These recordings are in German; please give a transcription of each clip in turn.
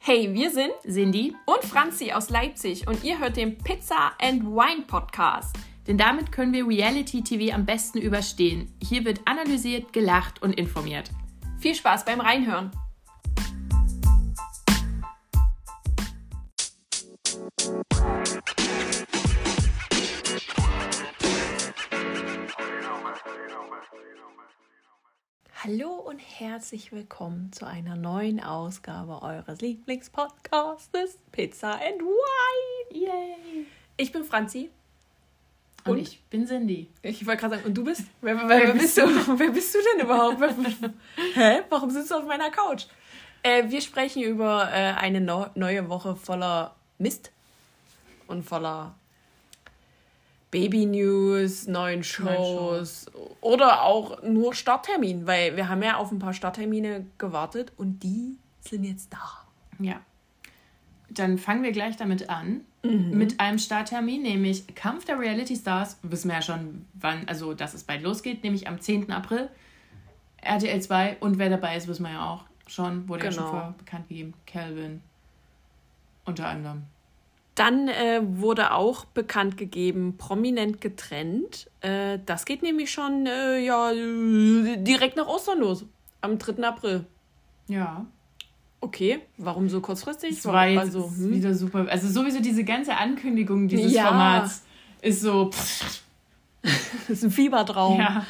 Hey, wir sind Cindy und Franzi aus Leipzig und ihr hört den Pizza and Wine Podcast. Denn damit können wir Reality-TV am besten überstehen. Hier wird analysiert, gelacht und informiert. Viel Spaß beim Reinhören. Hallo und herzlich willkommen zu einer neuen Ausgabe eures Lieblingspodcastes Pizza and Wine. Yay! Ich bin Franzi. Und ich bin Cindy. Ich wollte gerade sagen, und du bist? Wer bist du? Wer bist du denn überhaupt? Hä? Warum sitzt du auf meiner Couch? Wir sprechen über eine neue Woche voller Mist und voller Baby-News, neuen Shows oder auch nur Starttermin, weil wir haben ja auf ein paar Starttermine gewartet und die sind jetzt da. Ja. Dann fangen wir gleich damit an. Mit einem Starttermin, nämlich Kampf der Reality Stars. Wissen wir ja schon, wann, also dass es bald losgeht, nämlich am 10. April. RTL 2 und wer dabei ist, wissen wir ja auch schon. Wurde ja schon vorher bekannt gegeben. Calvin unter anderem. Dann wurde auch bekannt gegeben, prominent getrennt. Das geht nämlich schon direkt nach Ostern los, am 3. April. Ja. Okay, warum so kurzfristig? Das war jetzt wieder super. Also sowieso diese ganze Ankündigung dieses Formats ist so... Das ist ein Fiebertraum. Ja.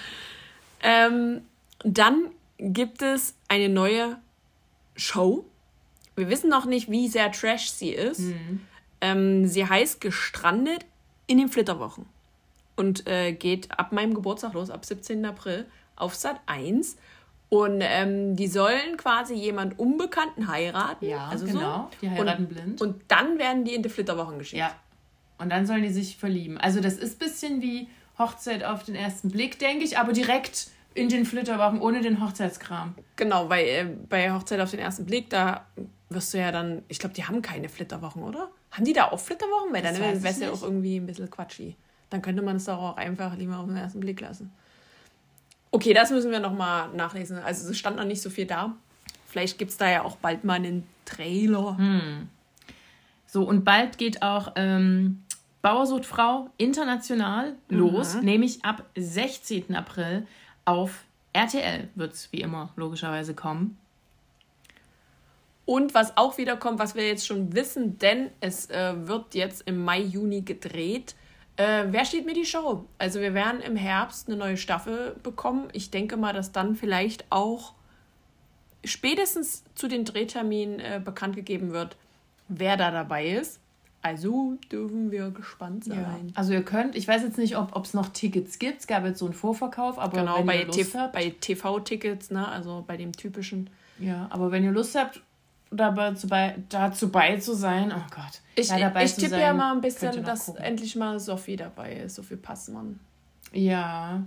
Dann gibt es eine neue Show. Wir wissen noch nicht, wie sehr Trash sie ist. Sie heißt Gestrandet in den Flitterwochen und geht ab meinem Geburtstag los, ab 17. April auf Sat.1. Und die sollen quasi jemand Unbekannten heiraten. Ja, also genau. So. Die heiraten blind. Und dann werden die in die Flitterwochen geschickt. Ja. Und dann sollen die sich verlieben. Also das ist ein bisschen wie Hochzeit auf den ersten Blick, denke ich, aber direkt in den Flitterwochen, ohne den Hochzeitskram. Genau, weil bei Hochzeit auf den ersten Blick, da wirst du ja dann, ich glaube, die haben keine Flitterwochen, oder? Haben die da auch Flitterwochen? Weil dann wäre es ja auch irgendwie ein bisschen quatschig. Dann könnte man es doch auch einfach lieber auf den ersten Blick lassen. Okay, das müssen wir nochmal nachlesen. Also es stand noch nicht so viel da. Vielleicht gibt es da ja auch bald mal einen Trailer. So, und bald geht auch Bauer sucht Frau international los. Nämlich ab 16. April auf RTL wird es wie immer logischerweise kommen. Und was auch wieder kommt, was wir jetzt schon wissen, denn es wird jetzt im Mai, Juni gedreht. Wer steht mir die Show? Also wir werden im Herbst eine neue Staffel bekommen. Ich denke mal, dass dann vielleicht auch spätestens zu den Drehterminen bekannt gegeben wird, wer da dabei ist. Also dürfen wir gespannt sein. Ja. Also ihr könnt, ich weiß jetzt nicht, ob es noch Tickets gibt. Es gab jetzt so einen Vorverkauf, aber genau, wenn bei ihr Lust habt, bei TV-Tickets, ne? Also bei dem typischen. Ja, aber wenn ihr Lust habt, dazu bei zu sein, oh Gott. Ich tippe ja mal ein bisschen, dass endlich mal Sophie dabei ist. Sophie Passmann. Ja.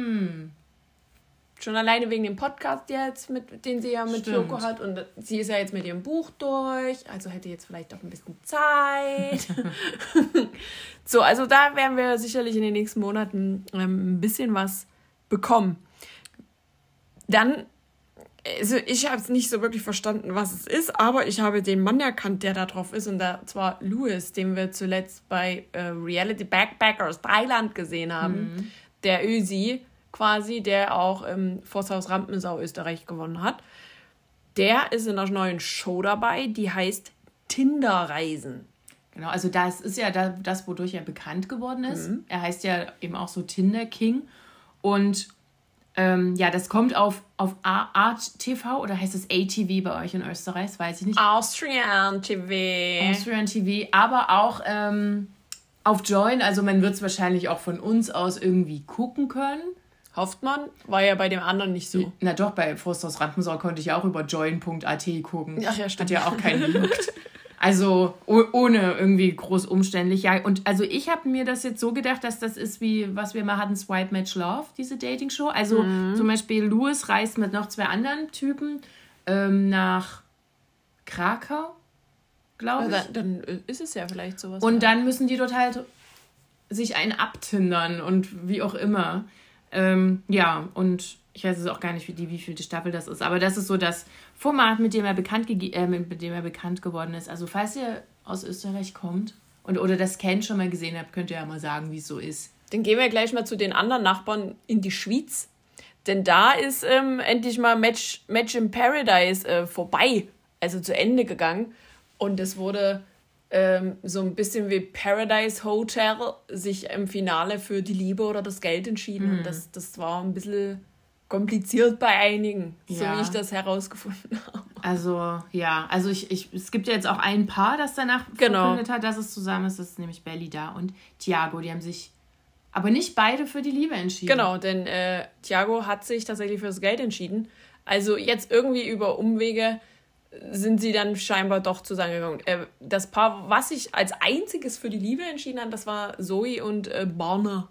Schon alleine wegen dem Podcast jetzt, den sie ja mit Joko hat. Und sie ist ja jetzt mit ihrem Buch durch. Also hätte jetzt vielleicht auch ein bisschen Zeit. So, also da werden wir sicherlich in den nächsten Monaten ein bisschen was bekommen. Dann... Also ich habe es nicht so wirklich verstanden, was es ist, aber ich habe den Mann erkannt, der da drauf ist, und zwar Louis, den wir zuletzt bei Reality Backpackers Thailand gesehen haben. Der Ösi quasi, der auch Forsthaus Rampensau Österreich gewonnen hat. Der ist in einer neuen Show dabei, die heißt Tinder-Reisen. Genau, also das ist ja das, wodurch er bekannt geworden ist. Er heißt ja eben auch so Tinder King und das kommt auf Art TV oder heißt es ATV bei euch in Österreich? Das weiß ich nicht. Austrian TV, aber auch auf Join. Also man wird es wahrscheinlich auch von uns aus irgendwie gucken können. Hofft man, war ja bei dem anderen nicht so. Na doch, bei Forsthaus Rampensau konnte ich ja auch über join.at gucken. Ach ja, stimmt. Hat ja auch keinen gejuckt. Also ohne irgendwie groß umständlich. Ja, und also ich habe mir das jetzt so gedacht, dass das ist wie, was wir mal hatten, Swipe Match Love, diese Dating-Show. Also zum Beispiel Louis reist mit noch 2 anderen Typen nach Krakau, glaube ich. Dann ist es ja vielleicht sowas. Und dann müssen die dort halt sich einen abtindern und wie auch immer. Und Ich weiß jetzt auch gar nicht, wie vielte Staffel das ist, aber das ist so das Format, mit dem er bekannt geworden ist. Also falls ihr aus Österreich kommt oder das kennt, schon mal gesehen habt, könnt ihr ja mal sagen, wie es so ist. Dann gehen wir gleich mal zu den anderen Nachbarn in die Schweiz. Denn da ist endlich mal Match in Paradise vorbei, also zu Ende gegangen. Und es wurde so ein bisschen wie Paradise Hotel sich im Finale für die Liebe oder das Geld entschieden. Und das war ein bisschen kompliziert bei einigen, so wie ich das herausgefunden habe. Also, ja, es gibt ja jetzt auch ein Paar, das danach verkündet hat, dass es zusammen ist. Das ist nämlich Belida und Thiago. Die haben sich aber nicht beide für die Liebe entschieden. Genau, denn Thiago hat sich tatsächlich für das Geld entschieden. Also jetzt irgendwie über Umwege sind sie dann scheinbar doch zusammengegangen. Das Paar, was sich als einziges für die Liebe entschieden hat, das war Zoe und Barna.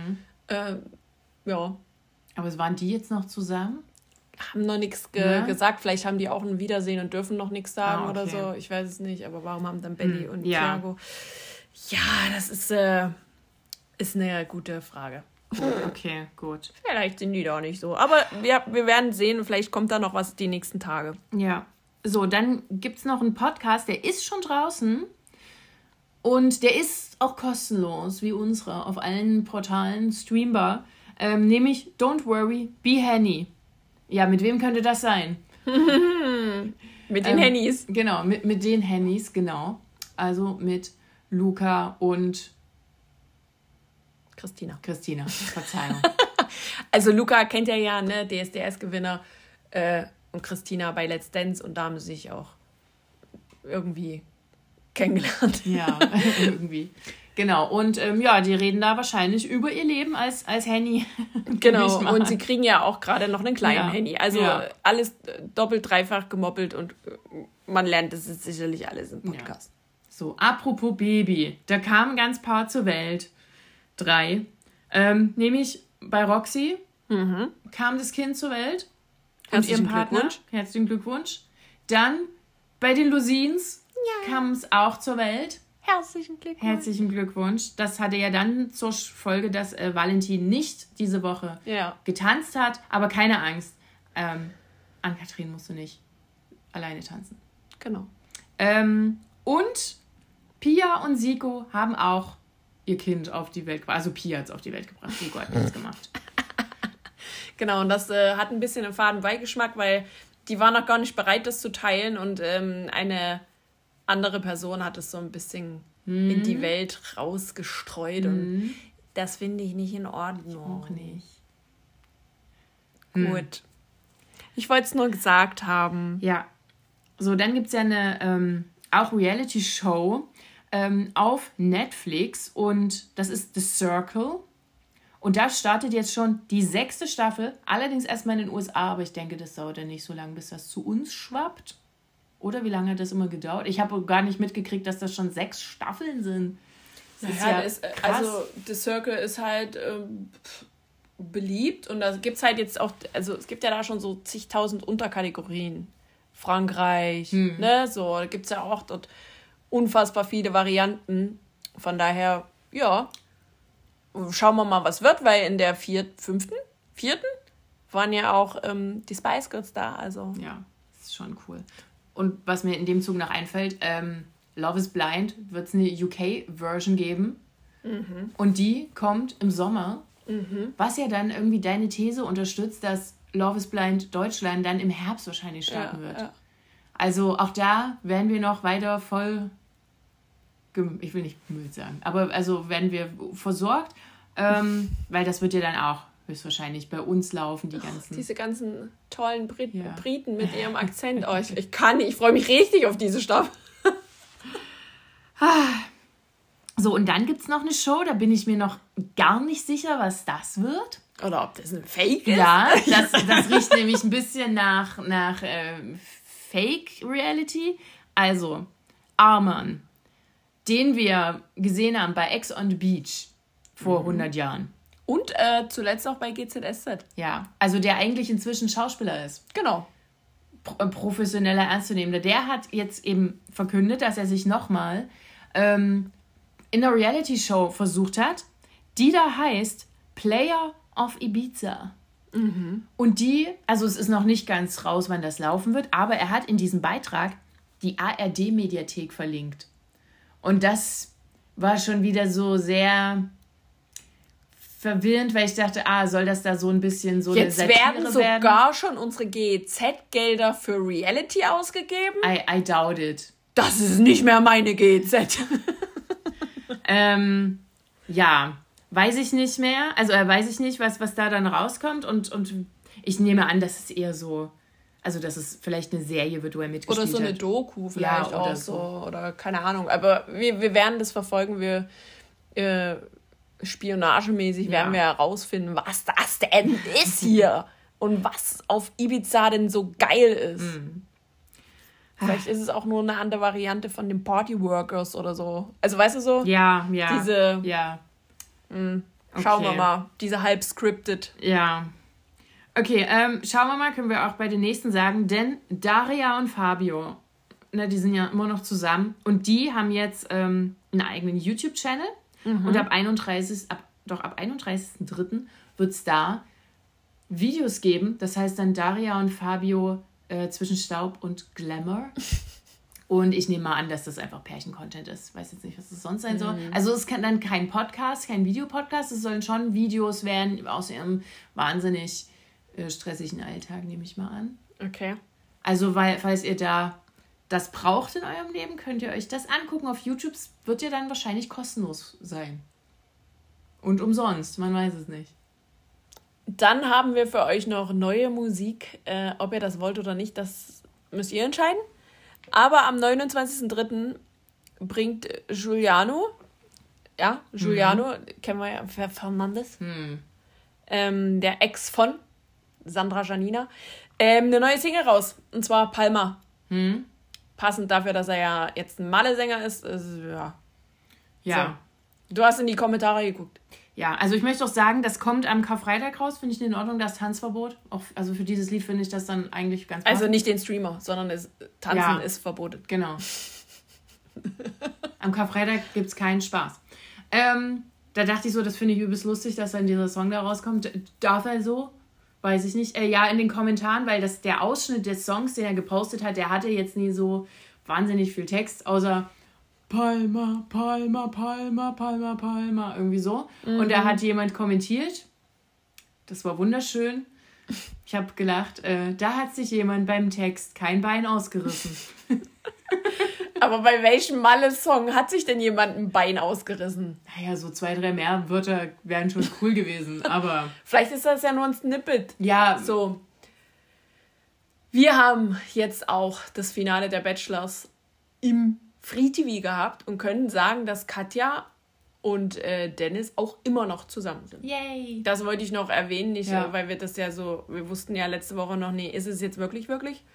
Ja. Aber waren die jetzt noch zusammen? Haben noch nichts gesagt. Vielleicht haben die auch ein Wiedersehen und dürfen noch nichts sagen oder so. Ich weiß es nicht. Aber warum haben dann Belly und Thiago? Ja, das ist eine gute Frage. Okay, gut. Vielleicht sind die da nicht so. Aber wir werden sehen. Vielleicht kommt da noch was die nächsten Tage. Ja. So, dann gibt es noch einen Podcast, der ist schon draußen. Und der ist auch kostenlos, wie unsere, auf allen Portalen streambar. Nämlich Don't Worry, Be Henny. Ja, mit wem könnte das sein? Mit den Hennys. Genau, mit den Hennys, genau. Also mit Luca und Christina, Verzeihung. Also Luca kennt ja, ne, DSDS-Gewinner und Christina bei Let's Dance und da haben sie sich auch irgendwie kennengelernt. Ja, irgendwie. Genau, und die reden da wahrscheinlich über ihr Leben als Henny. Genau, und sie kriegen ja auch gerade noch einen kleinen Henny. Also alles doppelt, dreifach gemoppelt und man lernt das ist sicherlich alles im Podcast. Ja. So, apropos Baby, da kamen ganz paar zur Welt. 3. Nämlich bei Roxy kam das Kind zur Welt. Herzlichen Glückwunsch. Herzlichen Glückwunsch. Dann bei den Lusins kam es auch zur Welt. Herzlichen Glückwunsch. Das hatte ja dann zur Folge, dass Valentin nicht diese Woche getanzt hat. Aber keine Angst. Ann-Kathrin musste nicht alleine tanzen. Genau. Und Pia und Siko haben auch ihr Kind auf die Welt gebracht. Also Pia hat es auf die Welt gebracht. Siko hat nichts gemacht. Genau, und das hat ein bisschen einen faden Beigeschmack, weil die waren noch gar nicht bereit, das zu teilen. Und eine andere Person hat es so ein bisschen in die Welt rausgestreut. Und das finde ich nicht in Ordnung. Auch nicht. Gut. Ich wollte es nur gesagt haben. Ja. So, dann gibt es ja eine auch Reality-Show auf Netflix. Und das ist The Circle. Und da startet jetzt schon die 6. Staffel. Allerdings erstmal in den USA. Aber ich denke, das dauert ja nicht so lange, bis das zu uns schwappt. Oder wie lange hat das immer gedauert? Ich habe gar nicht mitgekriegt, dass das schon 6 Staffeln sind. Also The Circle ist halt beliebt und da gibt es halt jetzt auch, also es gibt ja da schon so zigtausend Unterkategorien. Frankreich, ne, so, da gibt es ja auch dort unfassbar viele Varianten. Von daher, ja, schauen wir mal, was wird, weil in der 4. waren ja auch die Spice Girls da, also. Ja, das ist schon cool. Und was mir in dem Zug noch einfällt, Love is Blind wird es eine UK-Version geben. Und die kommt im Sommer. Was ja dann irgendwie deine These unterstützt, dass Love is Blind Deutschland dann im Herbst wahrscheinlich starten wird. Ja. Also auch da werden wir noch weiter voll, ich will nicht gemüllt sagen, aber also werden wir versorgt, weil das wird ja dann auch höchstwahrscheinlich bei uns laufen, diese ganzen tollen Briten mit ihrem Akzent. Oh, ich kann nicht, ich freue mich richtig auf diese Staffel. So, und dann gibt es noch eine Show, da bin ich mir noch gar nicht sicher, was das wird. Oder ob das ein Fake ist. Ja, das riecht nämlich ein bisschen nach Fake-Reality. Also, Arman, den wir gesehen haben bei Ex on the Beach vor 100 Jahren. Und zuletzt auch bei GZSZ. Ja, also der eigentlich inzwischen Schauspieler ist. Genau. Professioneller Ernstzunehmender. Der hat jetzt eben verkündet, dass er sich nochmal in einer Reality-Show versucht hat, die da heißt Player of Ibiza. Und also es ist noch nicht ganz raus, wann das laufen wird, aber er hat in diesem Beitrag die ARD-Mediathek verlinkt. Und das war schon wieder so sehr verwirrend, weil ich dachte, soll das da so ein bisschen so jetzt eine Satire werden sogar schon unsere GEZ-Gelder für Reality ausgegeben? I doubt it. Das ist nicht mehr meine GEZ. Ja, weiß ich nicht mehr. Also weiß ich nicht, was da dann rauskommt. Und ich nehme an, dass es eher so, also dass es vielleicht eine Serie wird, wo er mitgespielt hat. Oder so eine Doku vielleicht ja, auch so. Oder keine Ahnung. Aber wir werden das verfolgen. Wir spionagemäßig werden wir herausfinden, was das denn ist hier. Und was auf Ibiza denn so geil ist. Vielleicht ist es auch nur eine andere Variante von den Partyworkers oder so. Also weißt du so? Ja. Diese, ja. Schauen wir mal. Diese halb scripted. Ja. Okay, schauen wir mal, können wir auch bei den nächsten sagen, denn Daria und Fabio, die sind ja immer noch zusammen und die haben jetzt einen eigenen YouTube-Channel und ab 31.03. wird es da Videos geben, das heißt dann Daria und Fabio zwischen Staub und Glamour. Und ich nehme mal an, dass das einfach Pärchen-Content ist. Weiß jetzt nicht, was das sonst sein soll. Also es kann dann kein Podcast, kein Videopodcast, es sollen schon Videos werden aus ihrem wahnsinnig stressigen Alltag, nehme ich mal an. Okay. Also, falls ihr da das braucht in eurem Leben, könnt ihr euch das angucken. Auf YouTube wird ja dann wahrscheinlich kostenlos sein. Und umsonst, man weiß es nicht. Dann haben wir für euch noch neue Musik. Ob ihr das wollt oder nicht, das müsst ihr entscheiden. Aber am 29.03. bringt Giuliano, kennen wir ja, Fernandes, der Ex von Sandra Janina, eine neue Single raus. Und zwar Palma. Passend dafür, dass er ja jetzt ein Malle-Sänger ist. Ja. So. Du hast in die Kommentare geguckt. Ja, also ich möchte auch sagen, das kommt am Karfreitag raus. Finde ich in Ordnung, das Tanzverbot. Auch, also für dieses Lied finde ich das dann eigentlich ganz passend. Also nicht den Streamer, sondern Tanzen ist verboten. Genau. Am Karfreitag gibt es keinen Spaß. Da dachte ich so, das finde ich übelst lustig, dass dann dieser Song da rauskommt. Darf er so? Weiß ich nicht. Ja, in den Kommentaren, weil der Ausschnitt des Songs, den er gepostet hat, der hatte jetzt nie so wahnsinnig viel Text, außer Palma, Palma, Palma, Palma, Palma, irgendwie so. Und da hat jemand kommentiert, das war wunderschön. Ich habe gelacht, da hat sich jemand beim Text kein Bein ausgerissen. Aber bei welchem Malle-Song hat sich denn jemand ein Bein ausgerissen? Naja, so 2, 3 mehr Wörter wären schon cool gewesen, aber... Vielleicht ist das ja nur ein Snippet. Ja. So. Wir haben jetzt auch das Finale der Bachelors im Free TV gehabt und können sagen, dass Katja und Dennis auch immer noch zusammen sind. Yay! Das wollte ich noch erwähnen, nicht, weil wir das ja so, wir wussten ja letzte Woche noch, ist es jetzt wirklich?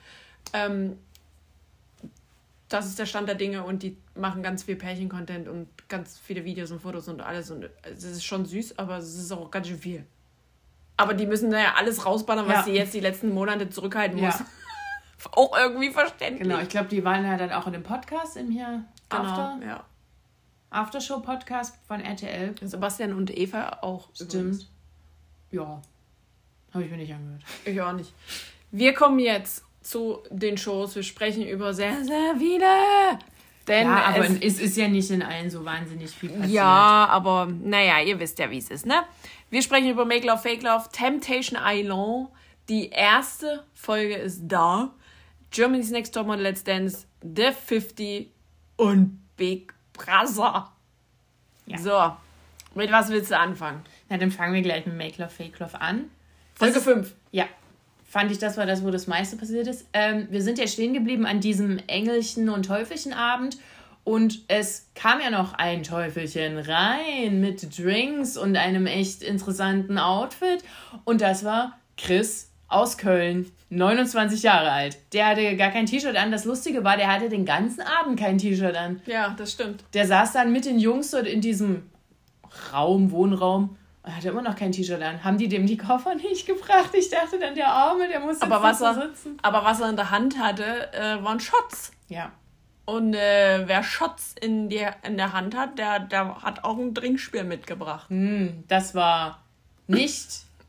Das ist der Stand der Dinge und die machen ganz viel Pärchen-Content und ganz viele Videos und Fotos und alles und es ist schon süß, aber es ist auch ganz schön viel. Aber die müssen da ja alles rausballern, was sie jetzt die letzten Monate zurückhalten muss. Auch irgendwie verständlich. Genau, ich glaube, die waren ja dann auch in dem Podcast im hier Aftershow-Podcast von RTL. Sebastian und Eva auch. Stimmt. Ja, habe ich mir nicht angehört. Ich auch nicht. Wir kommen jetzt zu den Shows. Wir sprechen über sehr, sehr viele. Denn ja, aber es ist ja nicht in allen so wahnsinnig viel passiert. Ja, aber naja, ihr wisst ja, wie es ist, ne? Wir sprechen über Make Love, Fake Love, Temptation Island. Die erste Folge ist da. Germany's Next Topmodel, Let's Dance, The 50 und Big Brother. Ja. So, mit was willst du anfangen? Na, dann fangen wir gleich mit Make Love, Fake Love an. Folge 5. Ja, fand ich, das war das, wo das meiste passiert ist. Wir sind ja stehen geblieben an diesem Engelchen- und Teufelchen-Abend und es kam ja noch ein Teufelchen rein mit Drinks und einem echt interessanten Outfit und das war Chris aus Köln, 29 Jahre alt. Der hatte gar kein T-Shirt an. Das Lustige war, der hatte den ganzen Abend kein T-Shirt an. Ja, das stimmt. Der saß dann mit den Jungs dort in diesem Wohnraum und hatte immer noch kein T-Shirt an. Haben die dem die Koffer nicht gebracht? Ich dachte dann, der Arme, der muss jetzt sitzen. Aber was er in der Hand hatte, waren Shots. Ja. Und wer Shots in der Hand hat, der hat auch ein Trinkspiel mitgebracht. Das war nicht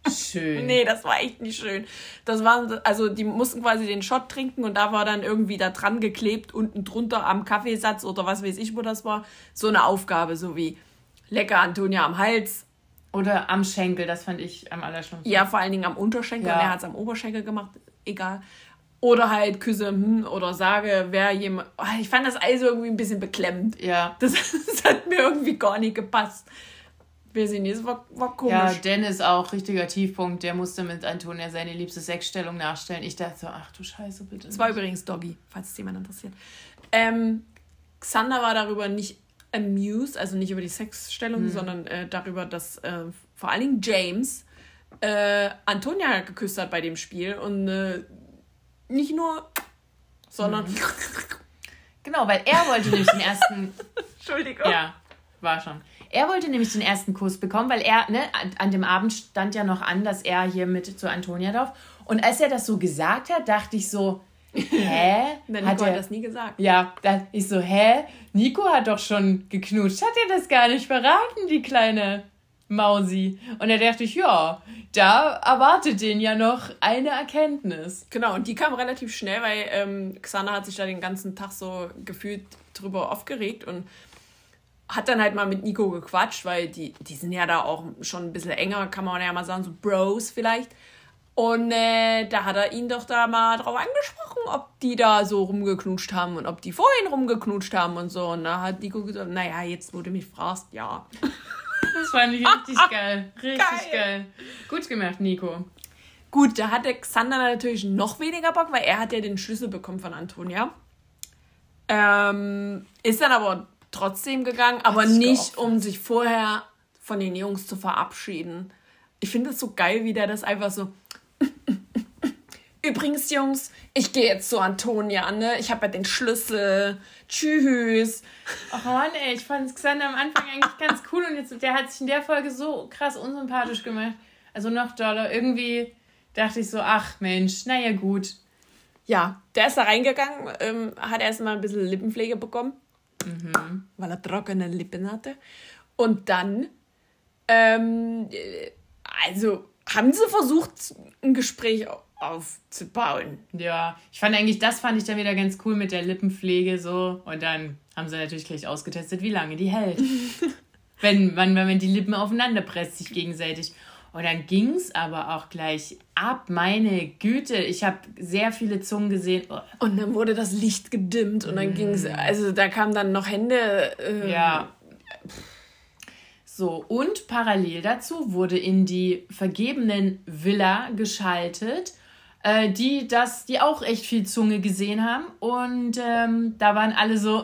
schön. Nee, das war echt nicht schön. Das war, also die mussten quasi den Shot trinken und da war dann irgendwie da dran geklebt, unten drunter am Kaffeesatz oder was weiß ich, wo das war, so eine Aufgabe, so wie lecker Antonia am Hals. Oder am Schenkel, das fand ich am allerschlimmsten. Ja, vor allen Dingen am Unterschenkel. Ja. Und er hat es am Oberschenkel gemacht, egal. Oder halt Küsse oder sage, wer jemand... Oh, ich fand das also irgendwie ein bisschen beklemmend. Ja. Das hat mir irgendwie gar nicht gepasst. Wir sehen nicht, es war komisch. Ja, Dennis auch, richtiger Tiefpunkt. Der musste mit Antonia seine liebste Sexstellung nachstellen. Ich dachte so, ach du Scheiße, bitte. Das war übrigens Doggy, falls es jemand interessiert. Xander war darüber nicht amused, also nicht über die Sexstellung, sondern darüber, dass vor allen Dingen James Antonia geküsst hat bei dem Spiel und nicht nur, sondern... Genau, weil er wollte nämlich den ersten... Entschuldigung. Ja, war schon. Er wollte nämlich den ersten Kuss bekommen, weil er, an dem Abend stand ja noch an, dass er hier mit zu Antonia darf. Und als er das so gesagt hat, dachte ich so, hä? Nico hat das nie gesagt. Ja, da ich so, hä? Nico hat doch schon geknutscht. Hat er das gar nicht verraten, die kleine Mausi? Und da dachte ich, ja, da erwartet den ja noch eine Erkenntnis. Genau, und die kam relativ schnell, weil Xander hat sich da den ganzen Tag so gefühlt drüber aufgeregt und hat dann halt mal mit Nico gequatscht, weil die sind ja da auch schon ein bisschen enger, kann man ja mal sagen, so Bros vielleicht. Und da hat er ihn doch da mal drauf angesprochen, ob die da so rumgeknutscht haben und ob die vorhin rumgeknutscht haben und so. Und da hat Nico gesagt, naja, jetzt wo du mich fragst, ja. Das fand ich richtig geil. Richtig geil. Gut gemacht, Nico. Gut, da hatte Xander natürlich noch weniger Bock, weil er hat ja den Schlüssel bekommen von Antonia. Ist dann aber trotzdem gegangen, aber nicht, um sich vorher von den Jungs zu verabschieden. Ich finde es so geil, wie der das einfach so... Übrigens, Jungs, ich gehe jetzt zu Antonia, ne? Ich habe ja den Schlüssel. Tschüss. Ach Mann, ey, ich fand Xander am Anfang eigentlich ganz cool und jetzt, der hat sich in der Folge so krass unsympathisch gemacht. Also noch doller. Irgendwie dachte ich so, ach Mensch, naja gut. Ja, der ist da reingegangen, hat erstmal ein bisschen Lippenpflege bekommen, weil er trockene Lippen hatte. Und dann, also haben sie versucht, ein Gespräch aufzubauen. Ja, fand ich dann wieder ganz cool mit der Lippenpflege so. Und dann haben sie natürlich gleich ausgetestet, wie lange die hält. wenn die Lippen aufeinander presst, sich gegenseitig. Und dann ging es aber auch gleich ab, meine Güte. Ich habe sehr viele Zungen gesehen. Oh. Und dann wurde das Licht gedimmt und dann ging es, also da kamen dann noch Hände. Ja. So, und parallel dazu wurde in die vergebenen Villa geschaltet, die auch echt viel Zunge gesehen haben. Und da waren alle so...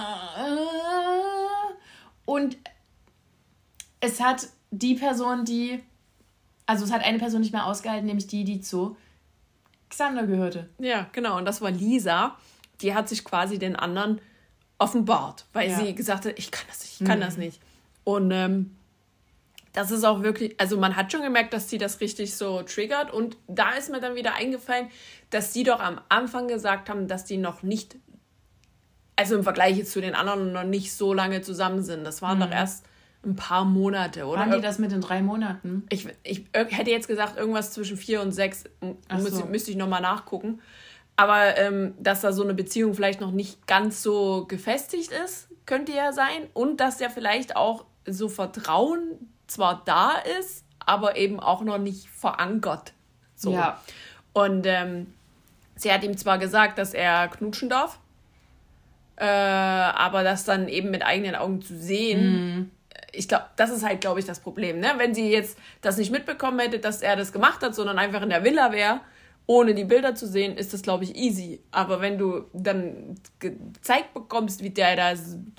Und es hat die Person, es hat eine Person nicht mehr ausgehalten, nämlich die zu Xander gehörte. Ja, genau. Und das war Lisa. Die hat sich quasi den anderen offenbart, weil sie gesagt hat, ich kann das nicht. Und das ist auch wirklich, also man hat schon gemerkt, dass sie das richtig so triggert. Und da ist mir dann wieder eingefallen, dass die doch am Anfang gesagt haben, dass die noch nicht, also im Vergleich jetzt zu den anderen, noch nicht so lange zusammen sind. Das waren doch erst ein paar Monate, oder? Waren die das mit den 3 Monaten? Ich hätte jetzt gesagt, irgendwas zwischen 4 und 6. Müsste ich nochmal nachgucken. Aber dass da so eine Beziehung vielleicht noch nicht ganz so gefestigt ist, könnte ja sein. Und dass ja vielleicht auch so Vertrauen zwar da ist, aber eben auch noch nicht verankert. So. Ja. Und sie hat ihm zwar gesagt, dass er knutschen darf, aber das dann eben mit eigenen Augen zu sehen, ich glaube, das ist halt, glaube ich, das Problem. Ne? Wenn sie jetzt das nicht mitbekommen hätte, dass er das gemacht hat, sondern einfach in der Villa wäre, ohne die Bilder zu sehen, ist das, glaube ich, easy. Aber wenn du dann gezeigt bekommst, wie der da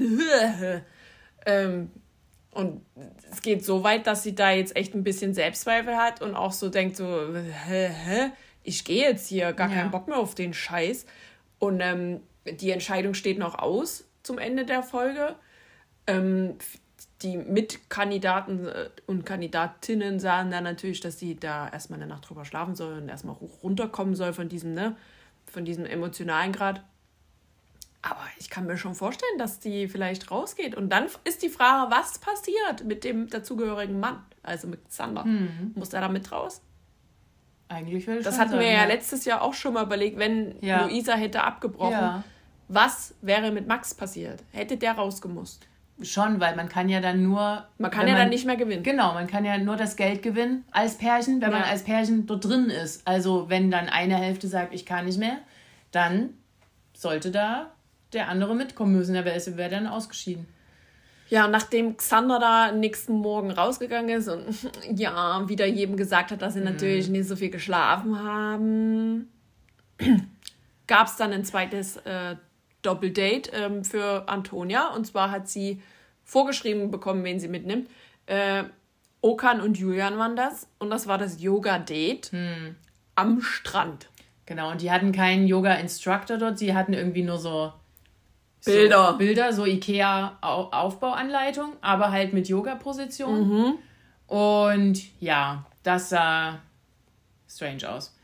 und es geht so weit, dass sie da jetzt echt ein bisschen Selbstzweifel hat und auch so denkt so, ich gehe jetzt hier, gar keinen Bock mehr auf den Scheiß. Und die Entscheidung steht noch aus zum Ende der Folge. Die Mitkandidaten und Kandidatinnen sahen dann natürlich, dass sie da erstmal eine Nacht drüber schlafen soll und erstmal runterkommen soll von diesem emotionalen Grad. Aber ich kann mir schon vorstellen, dass die vielleicht rausgeht. Und dann ist die Frage, was passiert mit dem dazugehörigen Mann? also mit Xander. Muss er da mit raus? Eigentlich würde ich Das schon hatten wir sagen, ja letztes Jahr auch schon mal überlegt, wenn Luisa hätte abgebrochen, was wäre mit Max passiert? Hätte der rausgemusst? Schon, weil man kann ja dann nur... Man kann ja dann nicht mehr gewinnen. Genau, man kann ja nur das Geld gewinnen als Pärchen, wenn man als Pärchen dort drin ist. Also wenn dann eine Hälfte sagt, ich kann nicht mehr, dann sollte da der andere mitkommen müssen. Der wäre dann ausgeschieden. Ja, nachdem Xander da nächsten Morgen rausgegangen ist und ja, wieder jedem gesagt hat, dass sie natürlich nicht so viel geschlafen haben, gab es dann ein zweites Doppeldate für Antonia. Und zwar hat sie vorgeschrieben bekommen, wen sie mitnimmt. Okan und Julian waren das. Und das war das Yoga-Date am Strand. Genau, und die hatten keinen Yoga-Instructor dort. Sie hatten irgendwie nur so Bilder, so Ikea-Aufbauanleitung, aber halt mit Yoga-Position. Und ja, das sah strange aus.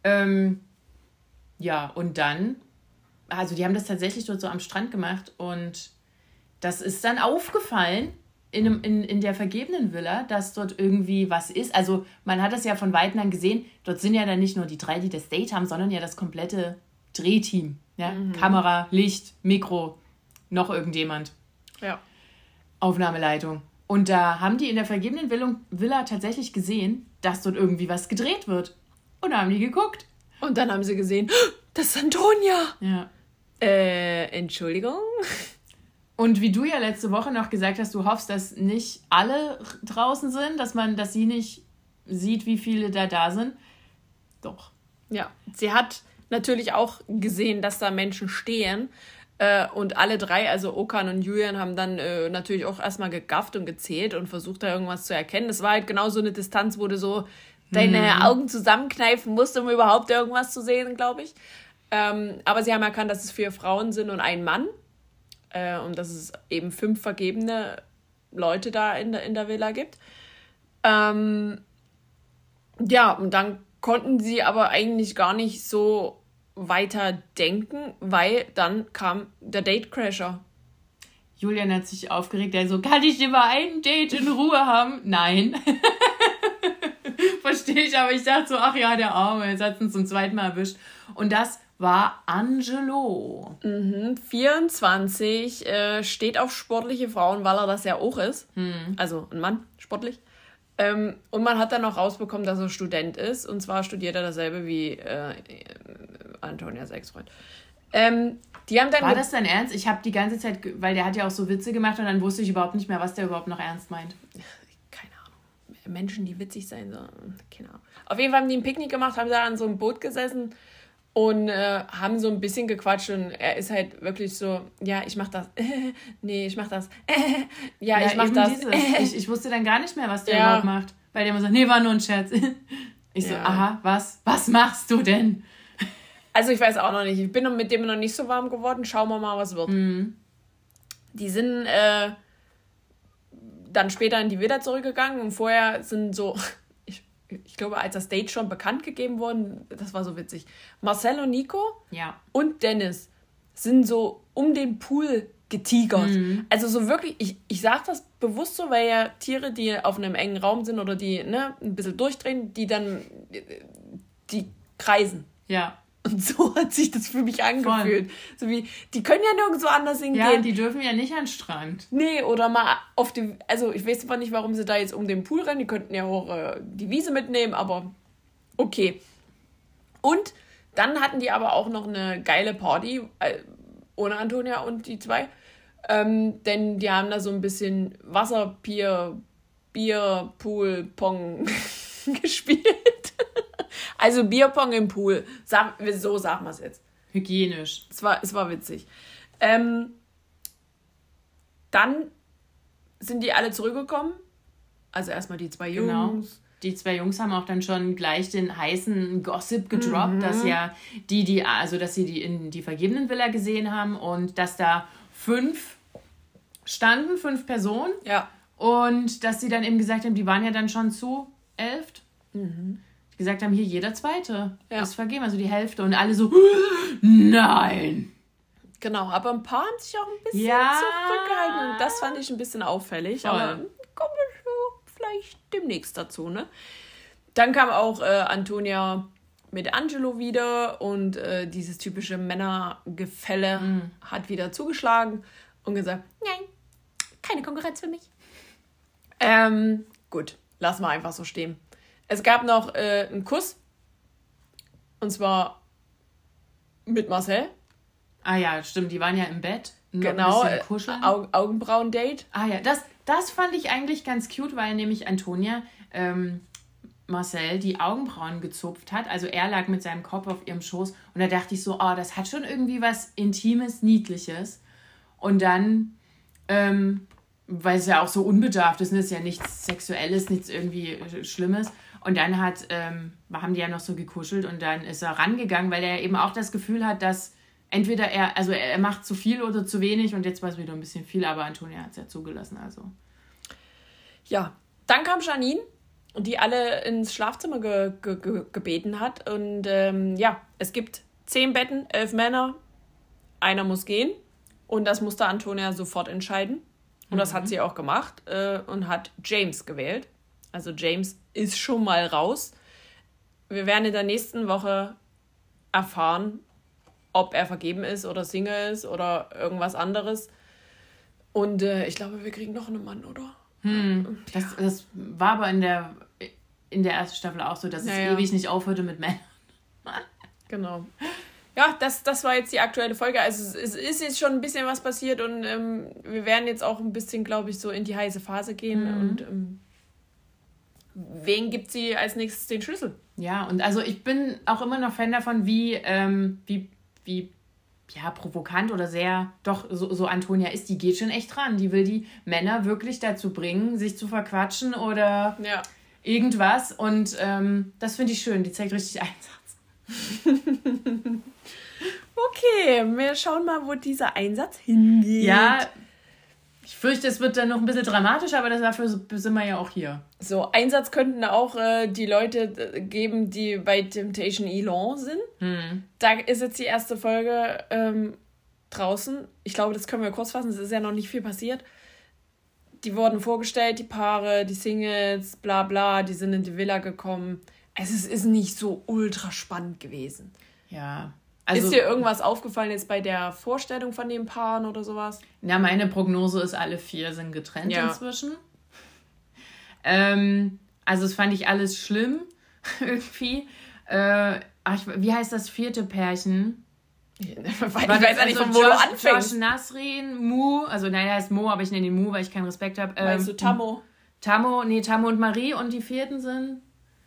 Ja, und dann, also die haben das tatsächlich dort so am Strand gemacht und das ist dann aufgefallen in der vergebenen Villa, dass dort irgendwie was ist. Also man hat das ja von Weitem dann gesehen, dort sind ja dann nicht nur die 3, die das Date haben, sondern ja das komplette Drehteam. Ja? Kamera, Licht, Mikro, noch irgendjemand. Ja. Aufnahmeleitung. Und da haben die in der vergebenen Villa tatsächlich gesehen, dass dort irgendwie was gedreht wird. Und da haben die geguckt. Und dann haben sie gesehen, das ist Antonia. Ja. Entschuldigung. Und wie du ja letzte Woche noch gesagt hast, du hoffst, dass nicht alle draußen sind, dass sie nicht sieht, wie viele da sind. Doch. Ja, sie hat natürlich auch gesehen, dass da Menschen stehen. Und alle 3, also Okan und Julian, haben dann natürlich auch erstmal gegafft und gezählt und versucht, da irgendwas zu erkennen. Das war halt genau so eine Distanz, wo du so deine Augen zusammenkneifen musst, um überhaupt irgendwas zu sehen, glaube ich. Aber sie haben erkannt, dass es 4 Frauen sind und ein Mann. Und dass es eben 5 vergebene Leute da in der Villa gibt. Ja, und dann konnten sie aber eigentlich gar nicht so weiter denken, weil dann kam der Datecrasher. Julian hat sich aufgeregt, er so, kann ich immer ein Date in Ruhe haben? Nein. Verstehe ich, aber ich dachte so, ach ja, der Arme, jetzt hat es uns zum zweiten Mal erwischt. Und das war Angelo. 24, steht auf sportliche Frauen, weil er das ja auch ist. Also ein Mann, sportlich. Und man hat dann noch rausbekommen, dass er Student ist. Und zwar studiert er dasselbe wie Antonias Ex-Freund. Die haben dann war das dein Ernst? Ich habe die ganze Zeit, weil der hat ja auch so Witze gemacht und dann wusste ich überhaupt nicht mehr, was der überhaupt noch ernst meint. Keine Ahnung. Menschen, die witzig sein sollen. Keine Ahnung. Auf jeden Fall haben die ein Picknick gemacht, haben da an so einem Boot gesessen und haben so ein bisschen gequatscht und er ist halt wirklich so, ja, ich mach das, nee, ich mach das, ja, ich mach das. Ich wusste dann gar nicht mehr, was der überhaupt macht, weil der immer so, nee, war nur ein Scherz. Ich so, aha, was machst du denn? Also ich weiß auch noch nicht, ich bin mit dem noch nicht so warm geworden, schauen wir mal, was wird. Die sind dann später in die Villa zurückgegangen und vorher sind so... Ich glaube, als das Date schon bekannt gegeben wurde, das war so witzig. Marcel und Nico und Dennis sind so um den Pool getigert. Also so wirklich, ich sage das bewusst so, weil ja Tiere, die auf einem engen Raum sind oder die ein bisschen durchdrehen, die kreisen. Ja. Und so hat sich das für mich angefühlt. So wie, die können ja nirgendwo anders hingehen. Ja, die dürfen ja nicht an den Strand. Nee, oder mal auf die... Also ich weiß aber nicht, warum sie da jetzt um den Pool rennen. Die könnten ja auch die Wiese mitnehmen, aber okay. Und dann hatten die aber auch noch eine geile Party, ohne Antonia und die 2. Denn die haben da so ein bisschen Bier, Pool, Pong gespielt. Also Bierpong im Pool. So sagen wir es jetzt. Hygienisch. Es war witzig. Dann sind die alle zurückgekommen. Also erstmal die 2 Jungs. Genau. Die 2 Jungs haben auch dann schon gleich den heißen Gossip gedroppt, dass ja dass sie die in die vergebenen Villa gesehen haben und dass da 5 Personen. Ja. Und dass sie dann eben gesagt haben, die waren ja dann schon zu 11. Gesagt haben, hier jeder Zweite ist vergeben, also die Hälfte. Und alle so, nein. Genau, aber ein paar haben sich auch ein bisschen zurückgehalten. Und das fand ich ein bisschen auffällig. Voll. Aber komisch, vielleicht demnächst dazu, ne? Dann kam auch Antonia mit Angelo wieder und dieses typische Männergefälle hat wieder zugeschlagen und gesagt, nein, keine Konkurrenz für mich. Gut, lassen wir einfach so stehen. Es gab noch einen Kuss und zwar mit Marcel. Ah ja, stimmt, die waren ja im Bett. Genau, Augenbrauen-Date. Ah ja, das fand ich eigentlich ganz cute, weil nämlich Antonia Marcel die Augenbrauen gezupft hat. Also er lag mit seinem Kopf auf ihrem Schoß und da dachte ich so, oh, das hat schon irgendwie was Intimes, Niedliches. Und dann, weil es ja auch so unbedarft ist, ist ja nichts Sexuelles, nichts irgendwie Schlimmes. Und dann haben die ja noch so gekuschelt und dann ist er rangegangen, weil er eben auch das Gefühl hat, dass entweder er macht zu viel oder zu wenig und jetzt war es wieder ein bisschen viel, aber Antonia hat es ja zugelassen, also. Ja, dann kam Janine, die alle ins Schlafzimmer gebeten hat und es gibt 10 Betten, 11 Männer, einer muss gehen und das musste Antonia sofort entscheiden und das hat sie auch gemacht und hat James gewählt. Also James ist schon mal raus. Wir werden in der nächsten Woche erfahren, ob er vergeben ist oder Single ist oder irgendwas anderes. Und ich glaube, wir kriegen noch einen Mann, oder? Das war aber in der ersten Staffel auch so, dass es ewig nicht aufhörte mit Männern. Genau. Ja, das war jetzt die aktuelle Folge. Also es ist jetzt schon ein bisschen was passiert und wir werden jetzt auch ein bisschen, glaube ich, so in die heiße Phase gehen. Und wen gibt sie als nächstes den Schlüssel? Ja, und also ich bin auch immer noch Fan davon, wie provokant oder sehr, doch so Antonia ist, die geht schon echt ran. Die will die Männer wirklich dazu bringen, sich zu verquatschen oder irgendwas. Und das finde ich schön, die zeigt richtig Einsatz. Okay, wir schauen mal, wo dieser Einsatz hingeht. Ja, ich fürchte, es wird dann noch ein bisschen dramatischer, aber dafür sind wir ja auch hier. So, Einsatz könnten auch die Leute geben, die bei Temptation Island sind. Da ist jetzt die erste Folge draußen. Ich glaube, das können wir kurz fassen, es ist ja noch nicht viel passiert. Die wurden vorgestellt, die Paare, die Singles, bla bla, die sind in die Villa gekommen. Es ist nicht so ultra spannend gewesen. Ja. Also, ist dir irgendwas aufgefallen jetzt bei der Vorstellung von den Paaren oder sowas? Ja, meine Prognose ist, alle 4 sind getrennt inzwischen. Also das fand ich alles schlimm, irgendwie. Wie heißt das 4. Pärchen? Ich weiß ja nicht, von wo du anfängst. Josh Nasrin, Mu, also nein, er heißt Mo, aber ich nenne ihn Mu, weil ich keinen Respekt habe. Meinst du Tammo? Tammo und Marie und die 4. sind?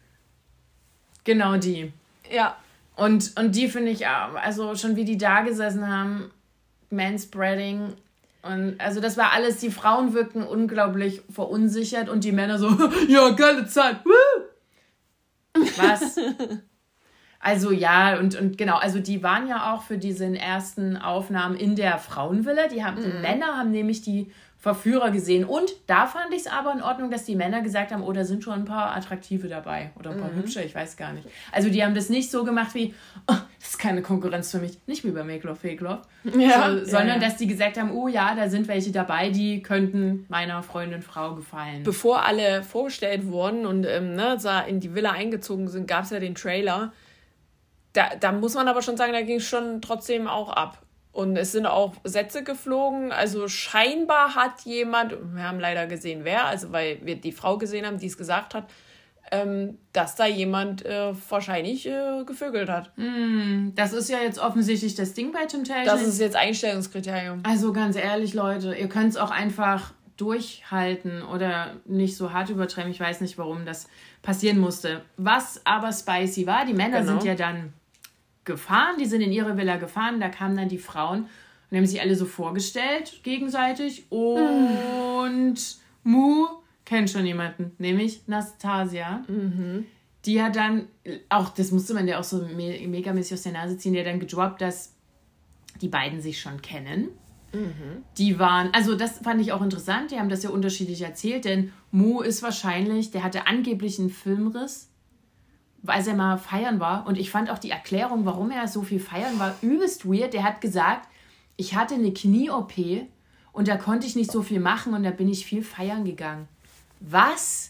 Genau die. Ja. Und die finde ich, also schon wie die da gesessen haben, Manspreading. Und also das war alles, die Frauen wirkten unglaublich verunsichert und die Männer so, ja, geile Zeit. Woo! Was? Also ja, und genau, also die waren ja auch für diese ersten Aufnahmen in der Frauenvilla. Die Männer haben nämlich die Verführer gesehen. Und da fand ich es aber in Ordnung, dass die Männer gesagt haben, oh, da sind schon ein paar Attraktive dabei. Oder ein paar hübsche, ich weiß gar nicht. Also die haben das nicht so gemacht wie, oh, das ist keine Konkurrenz für mich. Nicht wie bei Make Love, Fake Love. Sondern dass die gesagt haben, oh ja, da sind welche dabei, die könnten meiner Freundin, Frau gefallen. Bevor alle vorgestellt wurden und in die Villa eingezogen sind, gab es ja den Trailer. Da muss man aber schon sagen, da ging es schon trotzdem auch ab. Und es sind auch Sätze geflogen. Also scheinbar hat jemand, wir haben leider gesehen, wer, also weil wir die Frau gesehen haben, die es gesagt hat, dass da jemand wahrscheinlich gevögelt hat. Das ist ja jetzt offensichtlich das Ding bei Temptation. Das ist jetzt Einstellungskriterium. Also ganz ehrlich, Leute, ihr könnt es auch einfach durchhalten oder nicht so hart übertreiben. Ich weiß nicht, warum das passieren musste. Was aber spicy war, die Männer sind ja dann gefahren, die sind in ihre Villa gefahren, da kamen dann die Frauen und haben sich alle so vorgestellt, gegenseitig. Und Mu kennt schon jemanden, nämlich Nastasia. Die hat dann, auch das musste man ja auch so megamäßig aus der Nase ziehen, die hat dann gedroppt, dass die beiden sich schon kennen. Die waren, also das fand ich auch interessant, die haben das ja unterschiedlich erzählt, denn Mu ist wahrscheinlich, der hatte angeblich einen Filmriss, als er mal feiern war. Und ich fand auch die Erklärung, warum er so viel feiern war, übelst weird. Der hat gesagt, ich hatte eine Knie-OP und da konnte ich nicht so viel machen und da bin ich viel feiern gegangen. Was?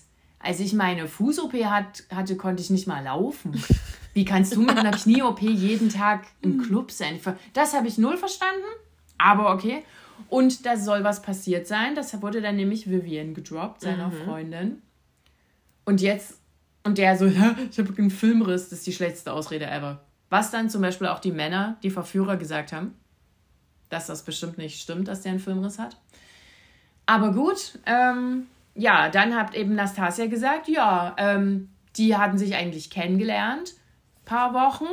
als ich meine Fuß-OP hatte, konnte ich nicht mal laufen. Wie kannst du mit einer Knie-OP jeden Tag im Club sein? Das habe ich null verstanden, aber okay. Und da soll was passiert sein. Das wurde dann nämlich Vivian gedroppt, seiner Freundin. Und der so, ja, ich habe einen Filmriss, das ist die schlechteste Ausrede ever. Was dann zum Beispiel auch die Männer, die Verführer gesagt haben, dass das bestimmt nicht stimmt, dass der einen Filmriss hat. Aber gut, ja, dann hat eben Nastasia gesagt, ja, die hatten sich eigentlich kennengelernt, paar Wochen,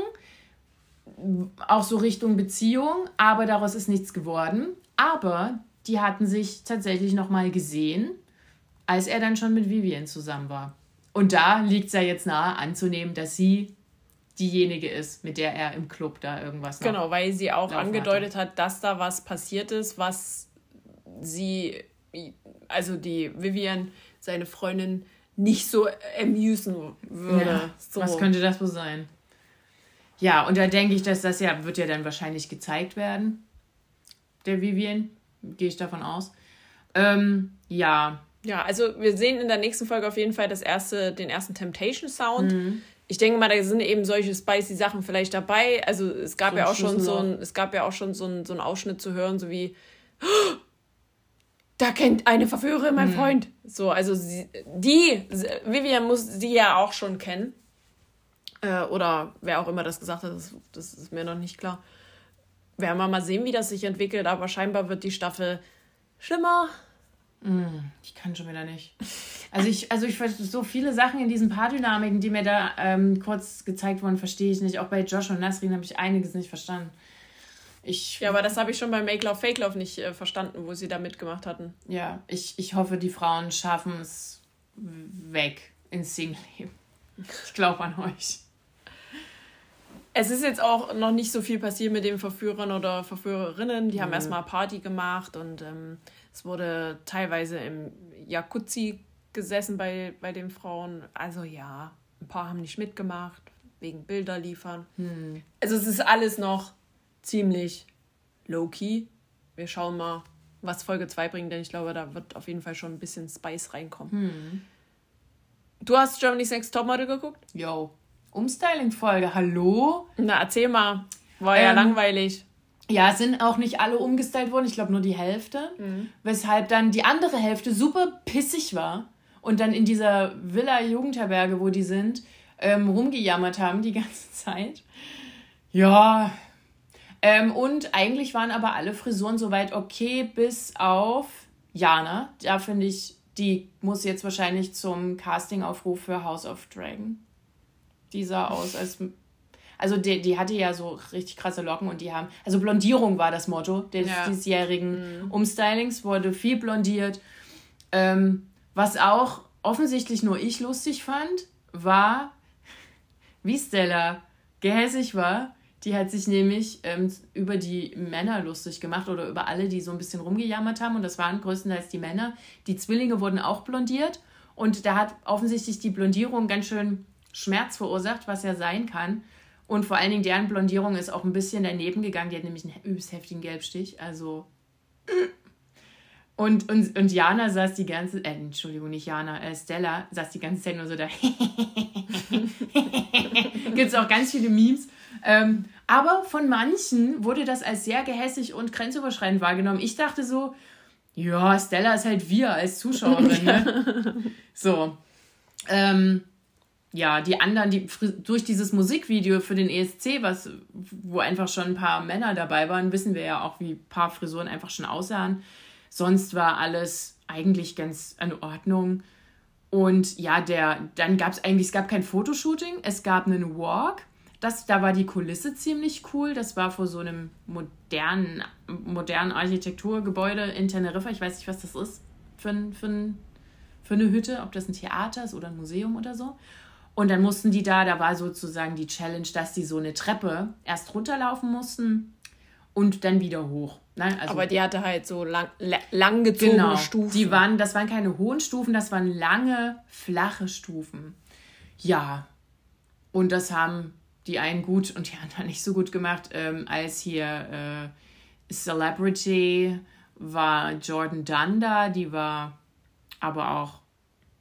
auch so Richtung Beziehung, aber daraus ist nichts geworden. Aber die hatten sich tatsächlich nochmal gesehen, als er dann schon mit Vivian zusammen war. Und da liegt es ja jetzt nahe anzunehmen, dass sie diejenige ist, mit der er im Club da irgendwas noch Genau, weil sie auch angedeutet hat, dass da was passiert ist, was sie, also die Vivian, seine Freundin, nicht so amusen würde. Ja, so. Was könnte das wohl sein? Ja, und da denke ich, dass das ja, wird ja dann wahrscheinlich gezeigt werden, der Vivian, gehe ich davon aus. Ja. Ja, also wir sehen in der nächsten Folge auf jeden Fall den ersten Temptation-Sound. Ich denke mal, da sind eben solche spicy Sachen vielleicht dabei. Also es gab ja auch schon so einen Ausschnitt zu hören, so wie oh, da kennt eine Verführerin mein Freund. So, also Vivian muss sie ja auch schon kennen. Oder wer auch immer das gesagt hat, das ist mir noch nicht klar. Werden wir mal sehen, wie das sich entwickelt, aber scheinbar wird die Staffel schlimmer. Ich kann schon wieder nicht. Also ich so viele Sachen in diesen Paardynamiken, die mir da kurz gezeigt wurden, verstehe ich nicht. Auch bei Josh und Nasrin habe ich einiges nicht verstanden. Ja, aber das habe ich schon bei Make Love, Fake Love nicht verstanden, wo sie da mitgemacht hatten. Ja, ich hoffe, die Frauen schaffen es weg ins Single-Leben. Ich glaube an euch. Es ist jetzt auch noch nicht so viel passiert mit den Verführern oder Verführerinnen. Die haben erstmal Party gemacht und es wurde teilweise im Jacuzzi gesessen bei den Frauen. Also ja, ein paar haben nicht mitgemacht, wegen Bilder liefern. Also es ist alles noch ziemlich low-key. Wir schauen mal, was Folge 2 bringt, denn ich glaube, da wird auf jeden Fall schon ein bisschen Spice reinkommen. Du hast Germany's Next Topmodel geguckt? Yo. Umstyling-Folge, hallo? Na, erzähl mal. War ja langweilig. Ja, es sind auch nicht alle umgestylt worden, ich glaube nur die Hälfte. Weshalb dann die andere Hälfte super pissig war und dann in dieser Villa-Jugendherberge, wo die sind, rumgejammert haben die ganze Zeit. Ja. Und eigentlich waren aber alle Frisuren soweit okay, bis auf Jana. Da finde ich, die muss jetzt wahrscheinlich zum Castingaufruf für House of Dragon. Die sah aus als... Also die hatte ja so richtig krasse Locken und die haben... Also Blondierung war das Motto des diesjährigen Umstylings. Wurde viel blondiert. Was auch offensichtlich nur ich lustig fand, war, wie Stella gehässig war. Die hat sich nämlich über die Männer lustig gemacht oder über alle, die so ein bisschen rumgejammert haben. Und das waren größtenteils die Männer. Die Zwillinge wurden auch blondiert. Und da hat offensichtlich die Blondierung ganz schön Schmerz verursacht, was ja sein kann. Und vor allen Dingen deren Blondierung ist auch ein bisschen daneben gegangen. Die hat nämlich einen übelst heftigen Gelbstich. Also... Und Jana saß die ganze... Entschuldigung, nicht Jana. Stella saß die ganze Zeit nur so da. Gibt es auch ganz viele Memes. Aber von manchen wurde das als sehr gehässig und grenzüberschreitend wahrgenommen. Ich dachte so, ja, Stella ist halt wir als Zuschauerin. Ne? So. Ja, die anderen, durch dieses Musikvideo für den ESC, wo einfach schon ein paar Männer dabei waren, wissen wir ja auch, wie ein paar Frisuren einfach schon aussahen. Sonst war alles eigentlich ganz in Ordnung. Und ja, dann gab es gab kein Fotoshooting, es gab einen Walk. Da war die Kulisse ziemlich cool. Das war vor so einem modernen Architekturgebäude in Teneriffa. Ich weiß nicht, was das ist für eine Hütte, ob das ein Theater ist oder ein Museum oder so. Und dann mussten die da war sozusagen die Challenge, dass die so eine Treppe erst runterlaufen mussten und dann wieder hoch. Nein, also, aber die hatte halt so langgezogene Stufen. Das waren keine hohen Stufen, das waren lange, flache Stufen. Ja, und das haben die einen gut und die anderen nicht so gut gemacht. Als hier Celebrity war Jordan Dunn da, die war aber auch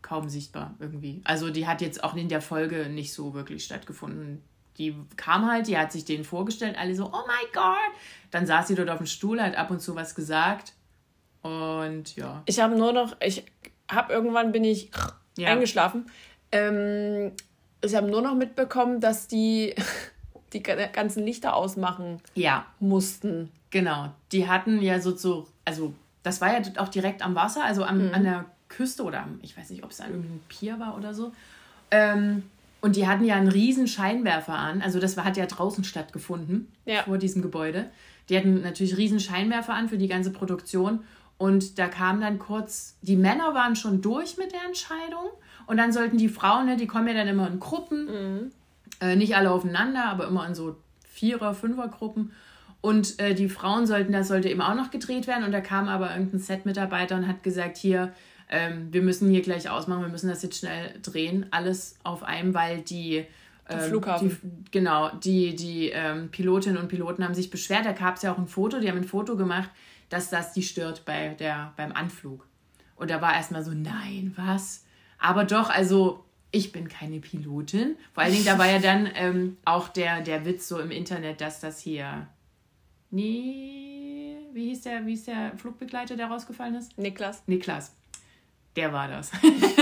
kaum sichtbar irgendwie. Also die hat jetzt auch in der Folge nicht so wirklich stattgefunden. Die kam halt, die hat sich denen vorgestellt, alle so, oh my God. Dann saß sie dort auf dem Stuhl, hat ab und zu was gesagt. Und ja. Irgendwann bin ich eingeschlafen. Ich habe nur noch mitbekommen, dass die ganzen Lichter ausmachen mussten. Genau. Die hatten ja also das war ja auch direkt am Wasser, also an der Küste oder ich weiß nicht, ob es an irgendeinem Pier war oder so. Und die hatten ja einen riesen Scheinwerfer an. Also das hat ja draußen stattgefunden, vor diesem Gebäude. Die hatten natürlich riesen Scheinwerfer an für die ganze Produktion. Und da kam dann kurz, die Männer waren schon durch mit der Entscheidung. Und dann sollten die Frauen, ne, die kommen ja dann immer in Gruppen. Nicht alle aufeinander, aber immer in so 4er-, 5er-Gruppen. Und die Frauen das sollte eben auch noch gedreht werden. Und da kam aber irgendein Set-Mitarbeiter und hat gesagt, hier, wir müssen hier gleich ausmachen, wir müssen das jetzt schnell drehen, alles auf einem, weil die Flughafen. Die Pilotinnen und Piloten haben sich beschwert, da gab es ja auch ein Foto, die haben ein Foto gemacht, dass das die stört beim Anflug. Und da war erstmal so, nein, was? Aber doch, also ich bin keine Pilotin. Vor allen Dingen, da war ja dann auch der Witz so im Internet, dass das hier... Nee, wie hieß der Flugbegleiter, der rausgefallen ist? Niklas. Der war das.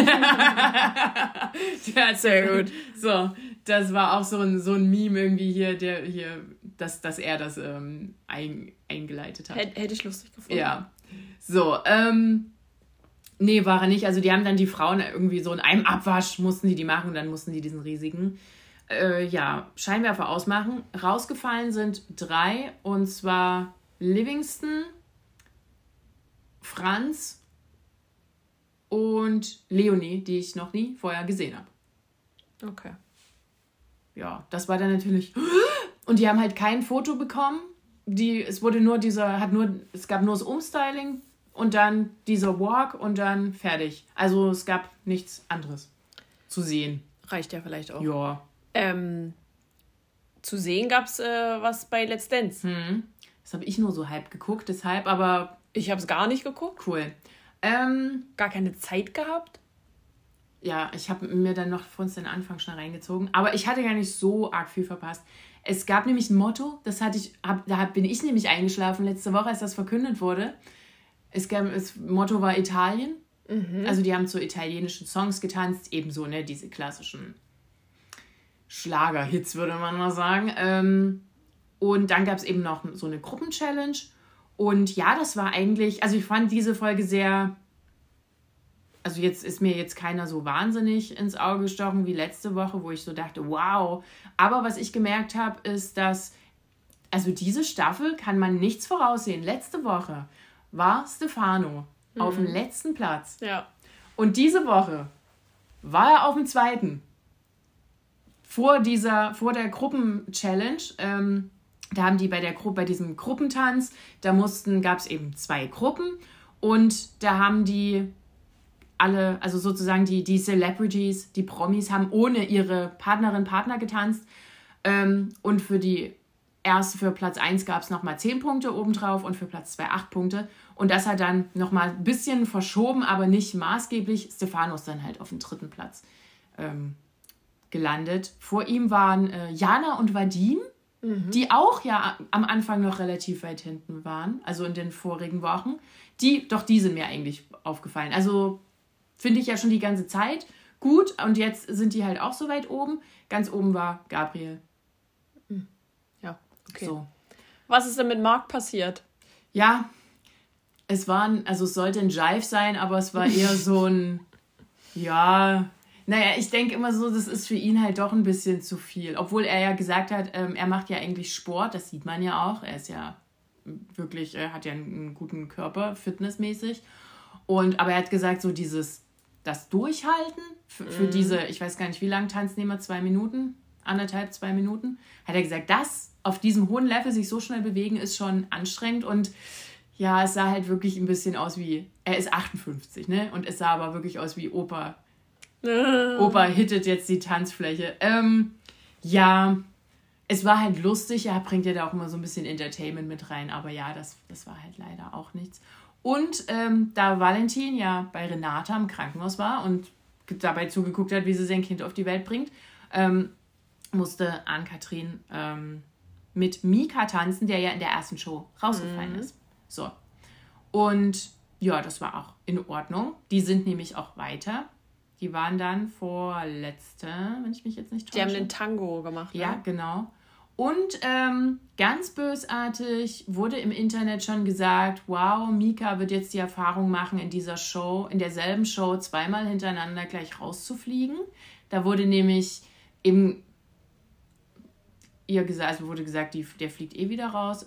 Sehr gut. So, das war auch so ein Meme irgendwie hier, dass er das eingeleitet hat. Hätte ich lustig gefunden. Ja. So, nee, war er nicht. Also die haben dann die Frauen irgendwie so in einem Abwasch mussten die machen und dann mussten die diesen riesigen Scheinwerfer ausmachen. Rausgefallen sind 3 und zwar Livingston, Franz und Leonie, die ich noch nie vorher gesehen habe. Okay. Ja, das war dann natürlich... Und die haben halt kein Foto bekommen. Es gab nur das Umstyling und dann dieser Walk und dann fertig. Also es gab nichts anderes zu sehen. Reicht ja vielleicht auch. Ja. Zu sehen gab es was bei Let's Dance. Das habe ich nur so halb geguckt, deshalb, aber... Ich habe es gar nicht geguckt. Cool. Gar keine Zeit gehabt? Ja, ich habe mir dann noch von den Anfang schnell reingezogen. Aber ich hatte gar nicht so arg viel verpasst. Es gab nämlich ein Motto, da bin ich nämlich eingeschlafen letzte Woche, als das verkündet wurde. Das Motto war Italien. Also die haben zu italienischen Songs getanzt, ebenso, ne, diese klassischen Schlagerhits, würde man mal sagen. Und dann gab es eben noch so eine Gruppenchallenge. Und ja, das war eigentlich, also ich fand diese Folge sehr, also jetzt ist mir jetzt keiner so wahnsinnig ins Auge gestochen wie letzte Woche, wo ich so dachte, wow. Aber was ich gemerkt habe, ist, dass, also diese Staffel kann man nichts voraussehen. Letzte Woche war Stefano auf dem letzten Platz. Ja. Und diese Woche war er auf dem 2. Vor der Gruppenchallenge, da haben die bei diesem Gruppentanz, gab es eben 2 Gruppen und da haben die alle, also sozusagen die Celebrities, die Promis haben ohne ihre Partner getanzt und für Platz 1 gab es nochmal 10 Punkte obendrauf und für Platz 2 8 Punkte und das hat dann nochmal ein bisschen verschoben, aber nicht maßgeblich. Stefano ist dann halt auf dem 3. Platz gelandet. Vor ihm waren Jana und Vadim, die auch ja am Anfang noch relativ weit hinten waren, also in den vorigen Wochen. Die sind mir eigentlich aufgefallen. Also finde ich ja schon die ganze Zeit gut und jetzt sind die halt auch so weit oben. Ganz oben war Gabriel. Ja, okay. So. Was ist denn mit Marc passiert? Ja, es sollte ein Jive sein, aber es war eher so ein, ja... Naja, ich denke immer so, das ist für ihn halt doch ein bisschen zu viel. Obwohl er ja gesagt hat, er macht ja eigentlich Sport, das sieht man ja auch. Er ist ja wirklich, er hat ja einen guten Körper, fitnessmäßig. Aber er hat gesagt, so das Durchhalten für diese, ich weiß gar nicht, wie lange tanzen immer, 2 Minuten, 1,5, 2 Minuten, hat er gesagt, das auf diesem hohen Level sich so schnell bewegen, ist schon anstrengend. Und ja, es sah halt wirklich ein bisschen aus wie, er ist 58, ne? Und es sah aber wirklich aus wie Opa hittet jetzt die Tanzfläche. Ja, es war halt lustig. Er bringt ja da auch immer so ein bisschen Entertainment mit rein. Aber ja, das war halt leider auch nichts. Und da Valentin ja bei Renata im Krankenhaus war und dabei zugeguckt hat, wie sie sein Kind auf die Welt bringt, musste Ann-Kathrin mit Mika tanzen, der ja in der ersten Show rausgefallen ist. So. Und ja, das war auch in Ordnung. Die sind nämlich auch weiter. Die waren dann vorletzte, wenn ich mich jetzt nicht täusche. Die haben den Tango gemacht, ne? Ja, genau. Und ganz bösartig wurde im Internet schon gesagt, wow, Mika wird jetzt die Erfahrung machen, in dieser Show, in derselben Show zweimal hintereinander gleich rauszufliegen. Da wurde nämlich eben ihr gesagt, also wurde gesagt, der fliegt eh wieder raus.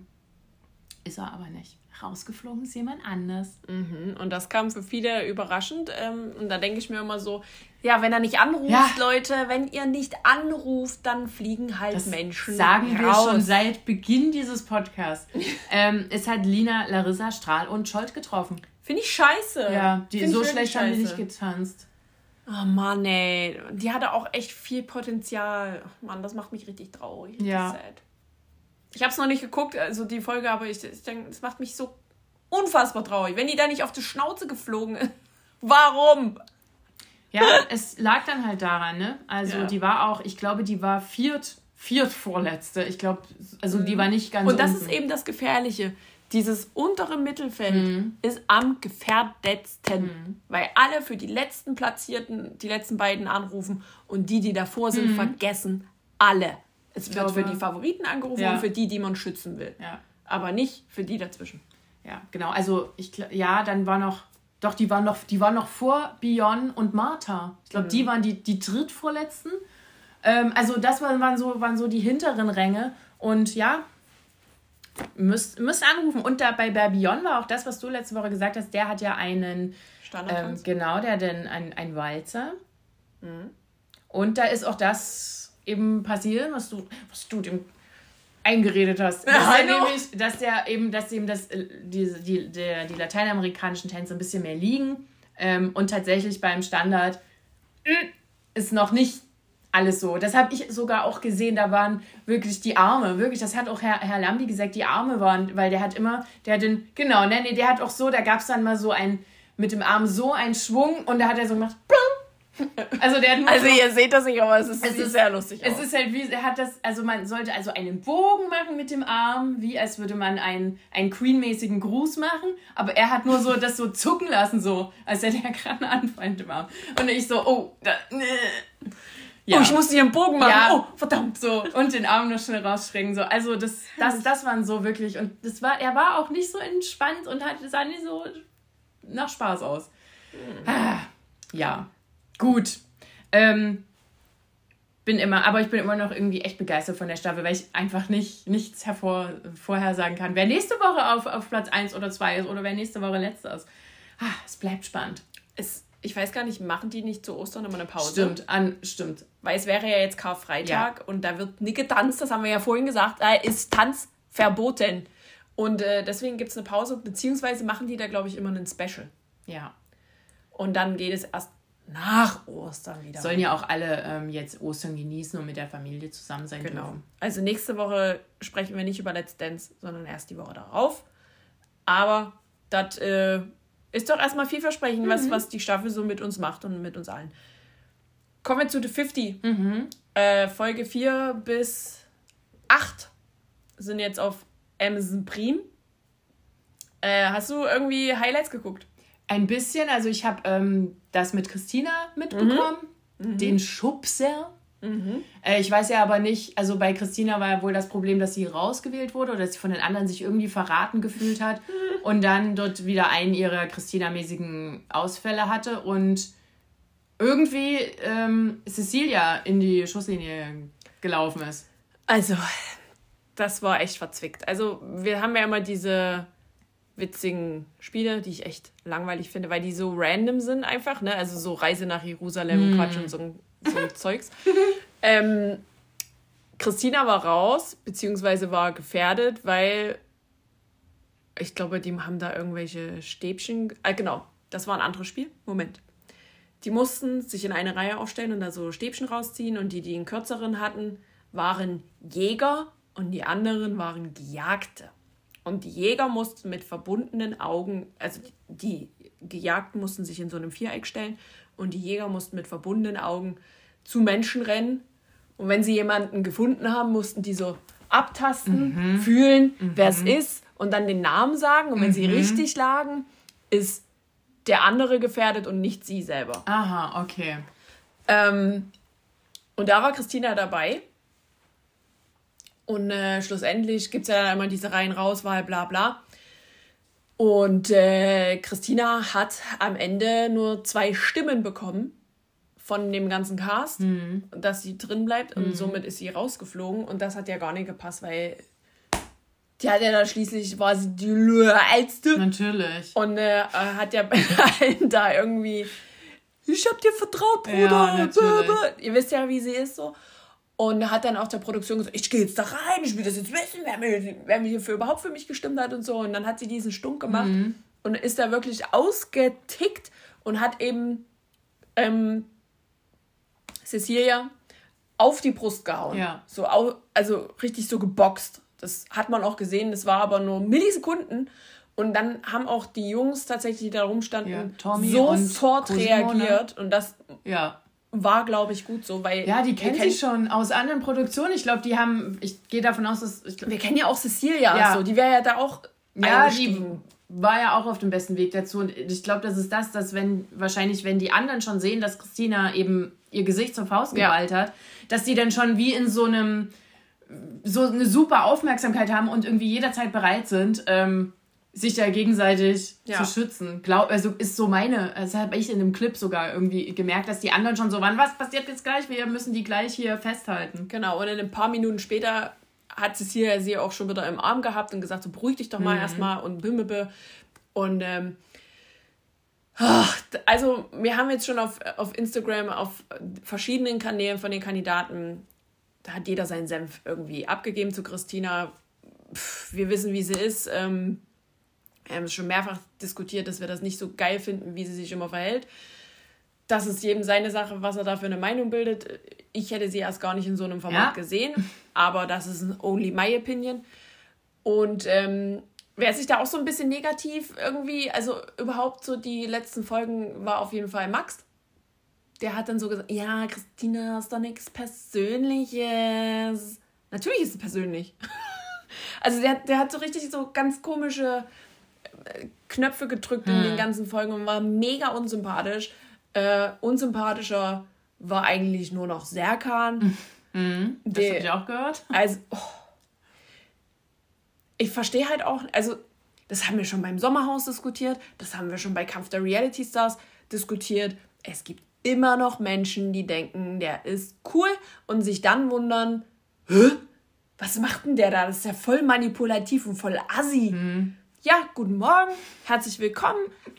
Ist er aber nicht. Rausgeflogen ist jemand anders. Und das kam für viele überraschend. Und da denke ich mir immer so, ja, wenn er nicht anruft, Leute, wenn ihr nicht anruft, dann fliegen halt das Menschen sagen wir schon seit Beginn dieses Podcasts. Es hat Lina, Larissa, Strahl und Scholt getroffen. Finde ich scheiße. Ja, so schlecht haben die nicht getanzt. Oh Mann, ey. Die hatte auch echt viel Potenzial. Oh Mann, das macht mich richtig traurig. Richtig sad. Ich habe es noch nicht geguckt, also die Folge, aber ich denke, es macht mich so unfassbar traurig. Wenn die da nicht auf die Schnauze geflogen ist. Warum? Ja, es lag dann halt daran, ne? Also die war auch, ich glaube, die war viertvorletzte. Ich glaube, also die war nicht ganz Und das ist eben das Gefährliche. Dieses untere Mittelfeld ist am gefährdetsten. Weil alle für die letzten Platzierten, die letzten beiden anrufen und die davor sind, vergessen alle. Es wird für die Favoriten angerufen und für die man schützen will. Ja. Aber nicht für die dazwischen. Ja, genau. Also, dann war noch... Doch, die waren noch vor Björn und Martha. Ich glaube, die waren die drittvorletzten. Also, das waren so die hinteren Ränge. Und ja, müsst anrufen. Und bei Björn war auch das, was du letzte Woche gesagt hast, der hat ja einen... Standardtanz. Genau, der hat einen Walzer. Und da ist auch das eben passiert, was du dem eingeredet hast. Dass die lateinamerikanischen Tänze ein bisschen mehr liegen. Und tatsächlich beim Standard ist noch nicht alles so. Das habe ich sogar auch gesehen, da waren wirklich die Arme, wirklich, das hat auch Herr Lambi gesagt, die Arme waren, weil der hat auch so, da gab es dann mal so mit dem Arm so einen Schwung und da hat er so gemacht, also ihr seht das nicht, aber es ist sehr lustig. Es ist halt man sollte also einen Bogen machen mit dem Arm, wie als würde man einen Queen-mäßigen Gruß machen, aber er hat nur so das so zucken lassen, so, als hätte er gerade einen Anfall mit dem Arm. Und ich so, ja. Oh, ich muss hier einen Bogen machen, oh, verdammt. So, und den Arm noch schnell rausstrecken, so, also das waren so wirklich, und er war auch nicht so entspannt und sah nicht so nach Spaß aus. Ja. Gut. Ich bin immer noch irgendwie echt begeistert von der Staffel, weil ich einfach nichts vorhersagen kann. Wer nächste Woche auf Platz 1 oder 2 ist oder wer nächste Woche letzter ist. Es bleibt spannend. Ich weiß gar nicht, machen die nicht zu Ostern immer eine Pause? Stimmt. Weil es wäre ja jetzt Karfreitag und da wird nicht getanzt, das haben wir ja vorhin gesagt, da ist Tanz verboten. Und deswegen gibt es eine Pause, beziehungsweise machen die da, glaube ich, immer einen Special. Ja. Und dann geht es erst nach Ostern wieder. Sollen ja auch alle jetzt Ostern genießen und mit der Familie zusammen sein dürfen. Also nächste Woche sprechen wir nicht über Let's Dance, sondern erst die Woche darauf. Aber das ist doch erstmal vielversprechend, was die Staffel so mit uns macht und mit uns allen. Kommen wir zu The 50. Folge 4 bis 8 sind jetzt auf Amazon Prime. Hast du irgendwie Highlights geguckt? Ein bisschen, also ich habe das mit Christina mitbekommen, den Schubser. Ich weiß ja aber nicht, also bei Christina war ja wohl das Problem, dass sie rausgewählt wurde oder dass sie von den anderen sich irgendwie verraten gefühlt hat und dann dort wieder einen ihrer Christina-mäßigen Ausfälle hatte und irgendwie Cecilia in die Schusslinie gelaufen ist. Also, das war echt verzwickt. Also, wir haben ja immer diese witzigen Spiele, die ich echt langweilig finde, weil die so random sind einfach, ne? Also so Reise nach Jerusalem und Quatsch und so Zeugs. Christina war raus, beziehungsweise war gefährdet, weil ich glaube, die haben da irgendwelche Stäbchen... genau, das war ein anderes Spiel. Moment. Die mussten sich in eine Reihe aufstellen und da so Stäbchen rausziehen und die einen kürzeren hatten, waren Jäger und die anderen waren Gejagte. Und die Jäger mussten mit verbundenen Augen, also die gejagt, mussten sich in so einem Viereck stellen und die Jäger mussten mit verbundenen Augen zu Menschen rennen. Und wenn sie jemanden gefunden haben, mussten die so abtasten, fühlen, wer es ist und dann den Namen sagen. Und wenn sie richtig lagen, ist der andere gefährdet und nicht sie selber. Aha, okay. Und da war Christina dabei. Und schlussendlich gibt es ja dann immer diese Rein-Raus-Wahl, bla bla. Und Christina hat am Ende nur 2 Stimmen bekommen von dem ganzen Cast, dass sie drin bleibt. Und somit ist sie rausgeflogen. Und das hat ja gar nicht gepasst, weil die hat ja da schließlich, war sie die Älteste. Natürlich. Und hat ja bei allen da irgendwie, ich hab dir vertraut, Bruder. Ja, natürlich. Ihr wisst ja, wie sie ist so. Und hat dann auch der Produktion gesagt, ich gehe jetzt da rein, ich will das jetzt wissen, wer mir hier überhaupt für mich gestimmt hat und so. Und dann hat sie diesen Stunk gemacht und ist da wirklich ausgetickt und hat eben Cecilia auf die Brust gehauen. Ja. So, also richtig so geboxt. Das hat man auch gesehen, das war aber nur Millisekunden. Und dann haben auch die Jungs tatsächlich, die da rumstanden, sofort reagiert. Und das war, glaube ich, gut so. Weil ja, die kennen sie schon aus anderen Produktionen. Ich glaube, ich gehe davon aus, dass... wir kennen ja auch Cecilia, so. Die wäre ja da auch eingestiegen. Die war ja auch auf dem besten Weg dazu. Und ich glaube, das ist dass wenn die anderen schon sehen, dass Christina eben ihr Gesicht zur Faust geballt hat, dass die dann schon wie in so eine super Aufmerksamkeit haben und irgendwie jederzeit bereit sind, sich da gegenseitig zu schützen. Also ist so das habe ich in dem Clip sogar irgendwie gemerkt, dass die anderen schon so waren, was passiert jetzt gleich? Wir müssen die gleich hier festhalten. Genau, und in ein paar Minuten später hat Cecilia sie auch schon wieder im Arm gehabt und gesagt, so beruhig dich doch mal erstmal und bimmebe. Und also wir haben jetzt schon auf Instagram, auf verschiedenen Kanälen von den Kandidaten, da hat jeder seinen Senf irgendwie abgegeben zu Christina. Wir wissen, wie sie ist. Wir haben es schon mehrfach diskutiert, dass wir das nicht so geil finden, wie sie sich immer verhält. Das ist jedem seine Sache, was er da für eine Meinung bildet. Ich hätte sie erst gar nicht in so einem Format gesehen, aber das ist only my opinion. Und wer sich da auch so ein bisschen negativ irgendwie, also überhaupt so die letzten Folgen, war auf jeden Fall Max. Der hat dann so gesagt, ja, Christina, ist doch nichts Persönliches. Natürlich ist es persönlich. Also der hat so richtig so ganz komische Knöpfe gedrückt in den ganzen Folgen und war mega unsympathisch. Unsympathischer war eigentlich nur noch Serkan. Das habe ich auch gehört. Also, ich verstehe halt auch, also das haben wir schon beim Sommerhaus diskutiert, das haben wir schon bei Kampf der Reality Stars diskutiert. Es gibt immer noch Menschen, die denken, der ist cool und sich dann wundern, was macht denn der da? Das ist ja voll manipulativ und voll assi. Ja, guten Morgen, herzlich willkommen.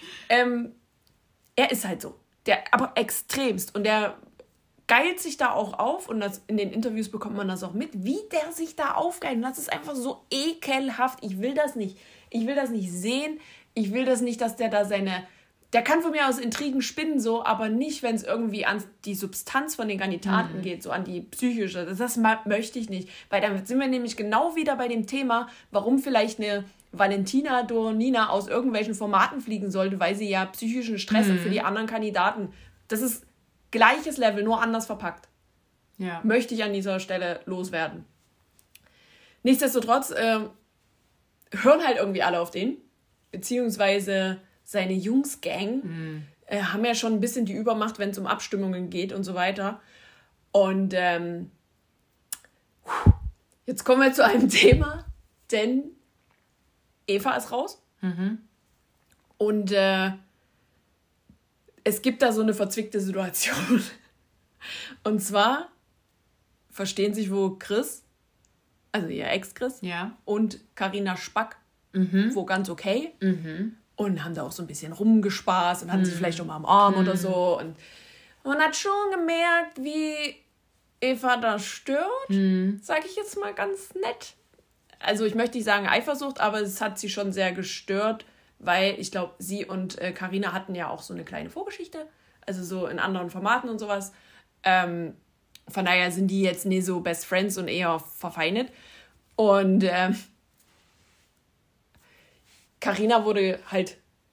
Er ist halt so. Aber extremst. Und der geilt sich da auch auf. Und in den Interviews bekommt man das auch mit, wie der sich da aufgeilt. Und das ist einfach so ekelhaft. Ich will das nicht. Ich will das nicht sehen. Ich will das nicht, dass der da der kann von mir aus Intrigen spinnen, so, aber nicht, wenn es irgendwie an die Substanz von den Kandidaten geht, so an die psychische. Das möchte ich nicht. Weil dann sind wir nämlich genau wieder bei dem Thema, warum vielleicht eine Valentina Dornina aus irgendwelchen Formaten fliegen sollte, weil sie ja psychischen Stress hat für die anderen Kandidaten. Das ist gleiches Level, nur anders verpackt. Ja. Möchte ich an dieser Stelle loswerden. Nichtsdestotrotz hören halt irgendwie alle auf den, beziehungsweise seine Jungs-Gang haben ja schon ein bisschen die Übermacht, wenn es um Abstimmungen geht und so weiter. Und jetzt kommen wir zu einem Thema, denn Eva ist raus. Und es gibt da so eine verzwickte Situation. Und zwar verstehen sich wo Chris, also ihr Ex-Chris, und Carina Spack, wo ganz okay. Und haben da auch so ein bisschen rumgespaßt und hatten sich vielleicht auch mal am Arm oder so. Und man hat schon gemerkt, wie Eva da stört, sage ich jetzt mal ganz nett. Also ich möchte nicht sagen Eifersucht, aber es hat sie schon sehr gestört, weil ich glaube, sie und Carina hatten ja auch so eine kleine Vorgeschichte, also so in anderen Formaten und sowas. Von daher sind die jetzt nicht so Best Friends und eher verfeindet. Und Carina wurde halt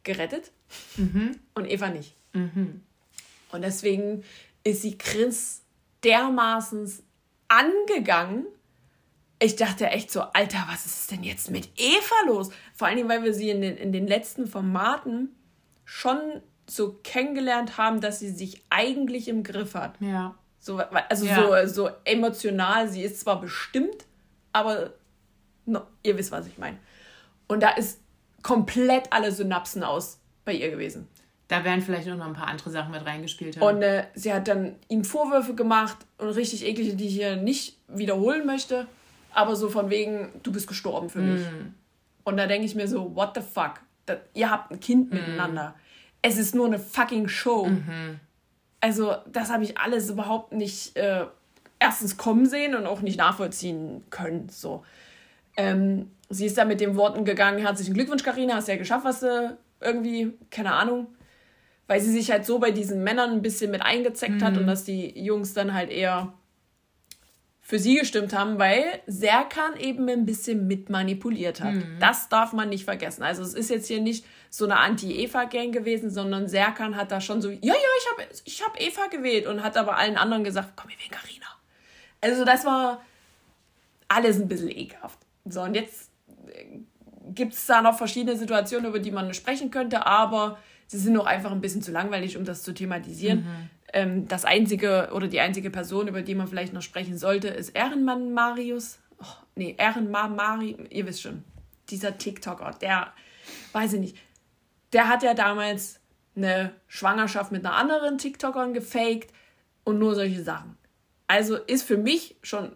gerettet und Eva nicht. Und deswegen ist sie Chris dermaßen angegangen. Ich dachte echt so, Alter, was ist denn jetzt mit Eva los? Vor allen Dingen, weil wir sie in den letzten Formaten schon so kennengelernt haben, dass sie sich eigentlich im Griff hat. Ja. So emotional. Sie ist zwar bestimmt, aber ihr wisst, was ich meine. Und da ist komplett alle Synapsen aus bei ihr gewesen. Da wären vielleicht auch noch ein paar andere Sachen mit reingespielt haben. Und sie hat dann ihm Vorwürfe gemacht und richtig eklige, die ich hier nicht wiederholen möchte. Aber so von wegen, du bist gestorben für mich. Und da denke ich mir so, what the fuck? Ihr habt ein Kind miteinander. Es ist nur eine fucking Show. Also das habe ich alles überhaupt nicht erstens kommen sehen und auch nicht nachvollziehen können. So. Sie ist da mit den Worten gegangen, herzlichen Glückwunsch, Carina, hast ja geschafft, was du irgendwie, keine Ahnung, weil sie sich halt so bei diesen Männern ein bisschen mit eingezeckt hat und dass die Jungs dann halt eher für sie gestimmt haben, weil Serkan eben ein bisschen mit manipuliert hat. Das darf man nicht vergessen. Also es ist jetzt hier nicht so eine Anti-Eva-Gang gewesen, sondern Serkan hat da schon so, ich hab Eva gewählt und hat aber allen anderen gesagt, komm, wir wählen Carina. Also das war alles ein bisschen ekelhaft. So, und jetzt gibt es da noch verschiedene Situationen, über die man sprechen könnte, aber sie sind auch einfach ein bisschen zu langweilig, um das zu thematisieren. Das einzige oder die einzige Person, über die man vielleicht noch sprechen sollte, ist Ehrenmann Marius. Ehrenmann Mari, ihr wisst schon. Dieser TikToker, der, weiß ich nicht, der hat ja damals eine Schwangerschaft mit einer anderen TikTokerin gefaked und nur solche Sachen. Also ist für mich schon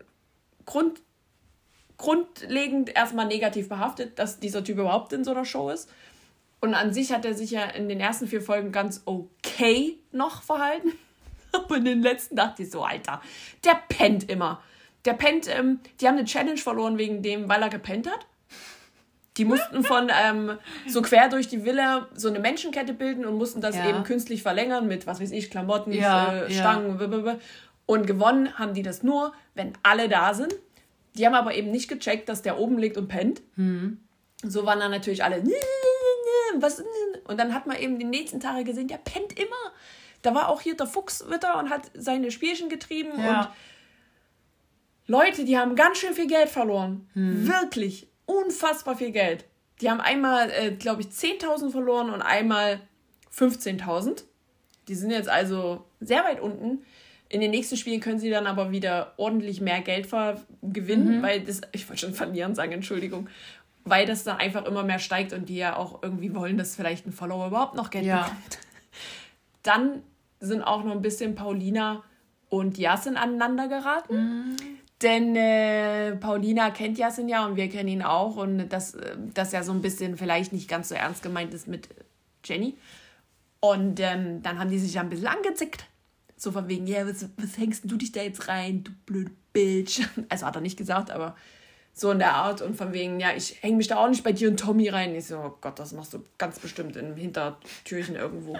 grundlegend erstmal negativ behaftet, dass dieser Typ überhaupt in so einer Show ist. Und an sich hat er sich ja in den ersten 4 Folgen ganz okay noch verhalten. Aber in den letzten dachte ich so, Alter, der pennt immer. Der pennt, die haben eine Challenge verloren wegen dem, weil er gepennt hat. Die mussten von so quer durch die Villa so eine Menschenkette bilden und mussten das eben künstlich verlängern mit, was weiß ich, Klamotten, Stangen, Und gewonnen haben die das nur, wenn alle da sind. Die haben aber eben nicht gecheckt, dass der oben liegt und pennt. So waren dann natürlich alle, was? Und dann hat man eben die nächsten Tage gesehen, der pennt immer. Da war auch hier der Fuchswitter und hat seine Spielchen getrieben. Und Leute, die haben ganz schön viel Geld verloren. Wirklich. Unfassbar viel Geld. Die haben einmal, glaube ich, 10.000 verloren und einmal 15.000. Die sind jetzt also sehr weit unten. In den nächsten Spielen können sie dann aber wieder ordentlich mehr Geld gewinnen, weil das, ich wollte schon verlieren sagen, Entschuldigung, weil das dann einfach immer mehr steigt und die ja auch irgendwie wollen, dass vielleicht ein Follower überhaupt noch Geld bekommt. Dann sind auch noch ein bisschen Paulina und Yasin aneinander geraten. Denn Paulina kennt Yasin ja und wir kennen ihn auch und das ja so ein bisschen vielleicht nicht ganz so ernst gemeint ist mit Jenny. Und dann haben die sich ja ein bisschen angezickt. So von wegen, was hängst du dich da jetzt rein, du blöde Bitch. Also hat er nicht gesagt, aber so in der Art. Und von wegen, ich hänge mich da auch nicht bei dir und Tommy rein. Ich so, oh Gott, das machst du ganz bestimmt im Hintertürchen irgendwo.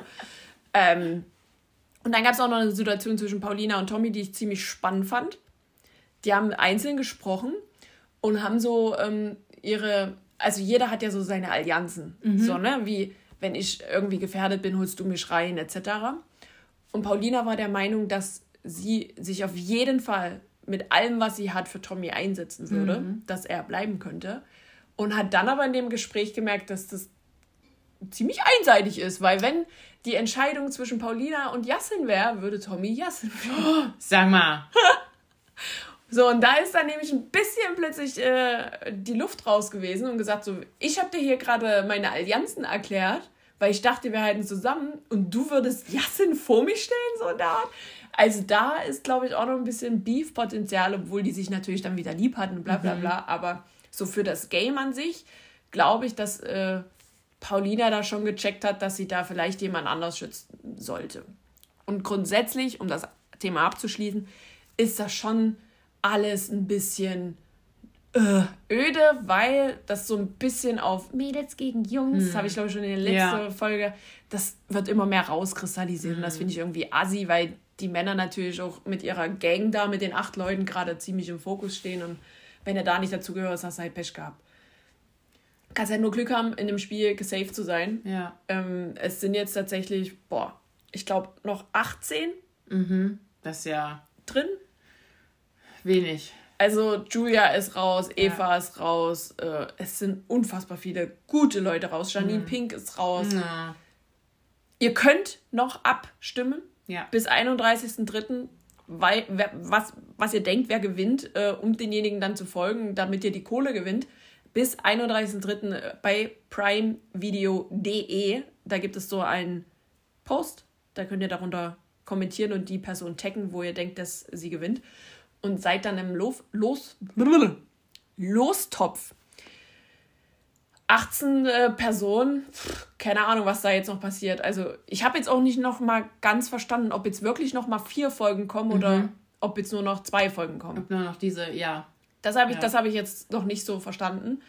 Und dann gab es auch noch eine Situation zwischen Paulina und Tommy, die ich ziemlich spannend fand. Die haben einzeln gesprochen und haben so also jeder hat ja so seine Allianzen. So, ne, wie, wenn ich irgendwie gefährdet bin, holst du mich rein, etc. Und Paulina war der Meinung, dass sie sich auf jeden Fall mit allem, was sie hat, für Tommy einsetzen würde, dass er bleiben könnte. Und hat dann aber in dem Gespräch gemerkt, dass das ziemlich einseitig ist, weil wenn die Entscheidung zwischen Paulina und Yasin wäre, würde Tommy Yasin wählen. Sag mal. So, und da ist dann nämlich ein bisschen plötzlich die Luft raus gewesen und gesagt so, ich habe dir hier gerade meine Allianzen erklärt, weil ich dachte, wir halten zusammen und du würdest Yasin vor mich stellen, so in der Art. Also da ist, glaube ich, auch noch ein bisschen Beef-Potenzial, obwohl die sich natürlich dann wieder lieb hatten und bla bla bla. Aber so für das Game an sich glaube ich, dass Paulina da schon gecheckt hat, dass sie da vielleicht jemand anders schützen sollte. Und grundsätzlich, um das Thema abzuschließen, ist das schon alles ein bisschen öde, weil das so ein bisschen auf Mädels gegen Jungs, das habe ich glaube ich schon in der letzten Folge, das wird immer mehr rauskristallisiert und das finde ich irgendwie assi, weil die Männer natürlich auch mit ihrer Gang da, mit den 8 Leuten gerade ziemlich im Fokus stehen und wenn er da nicht dazugehört, hast du halt Pech gehabt. kannst halt nur Glück haben, in dem Spiel gesaved zu sein. Ja. Es sind jetzt tatsächlich, ich glaube, noch 18 Das ist ja drin. Wenig. Also Julia ist raus, Eva ist raus. Es sind unfassbar viele gute Leute raus. Janine Pink ist raus. Ja. Ihr könnt noch abstimmen bis 31.03., was ihr denkt, wer gewinnt, um denjenigen dann zu folgen, damit ihr die Kohle gewinnt. Bis 31.03. bei primevideo.de. Da gibt es so einen Post. Da könnt ihr darunter kommentieren und die Person taggen, wo ihr denkt, dass sie gewinnt. Und seid dann im Lostopf. 18 Personen, keine Ahnung, was da jetzt noch passiert. Also ich habe jetzt auch nicht noch mal ganz verstanden, ob jetzt wirklich noch mal 4 Folgen kommen oder ob jetzt nur noch 2 Folgen kommen. Ob nur noch diese, ja. Das habe ich jetzt noch nicht so verstanden.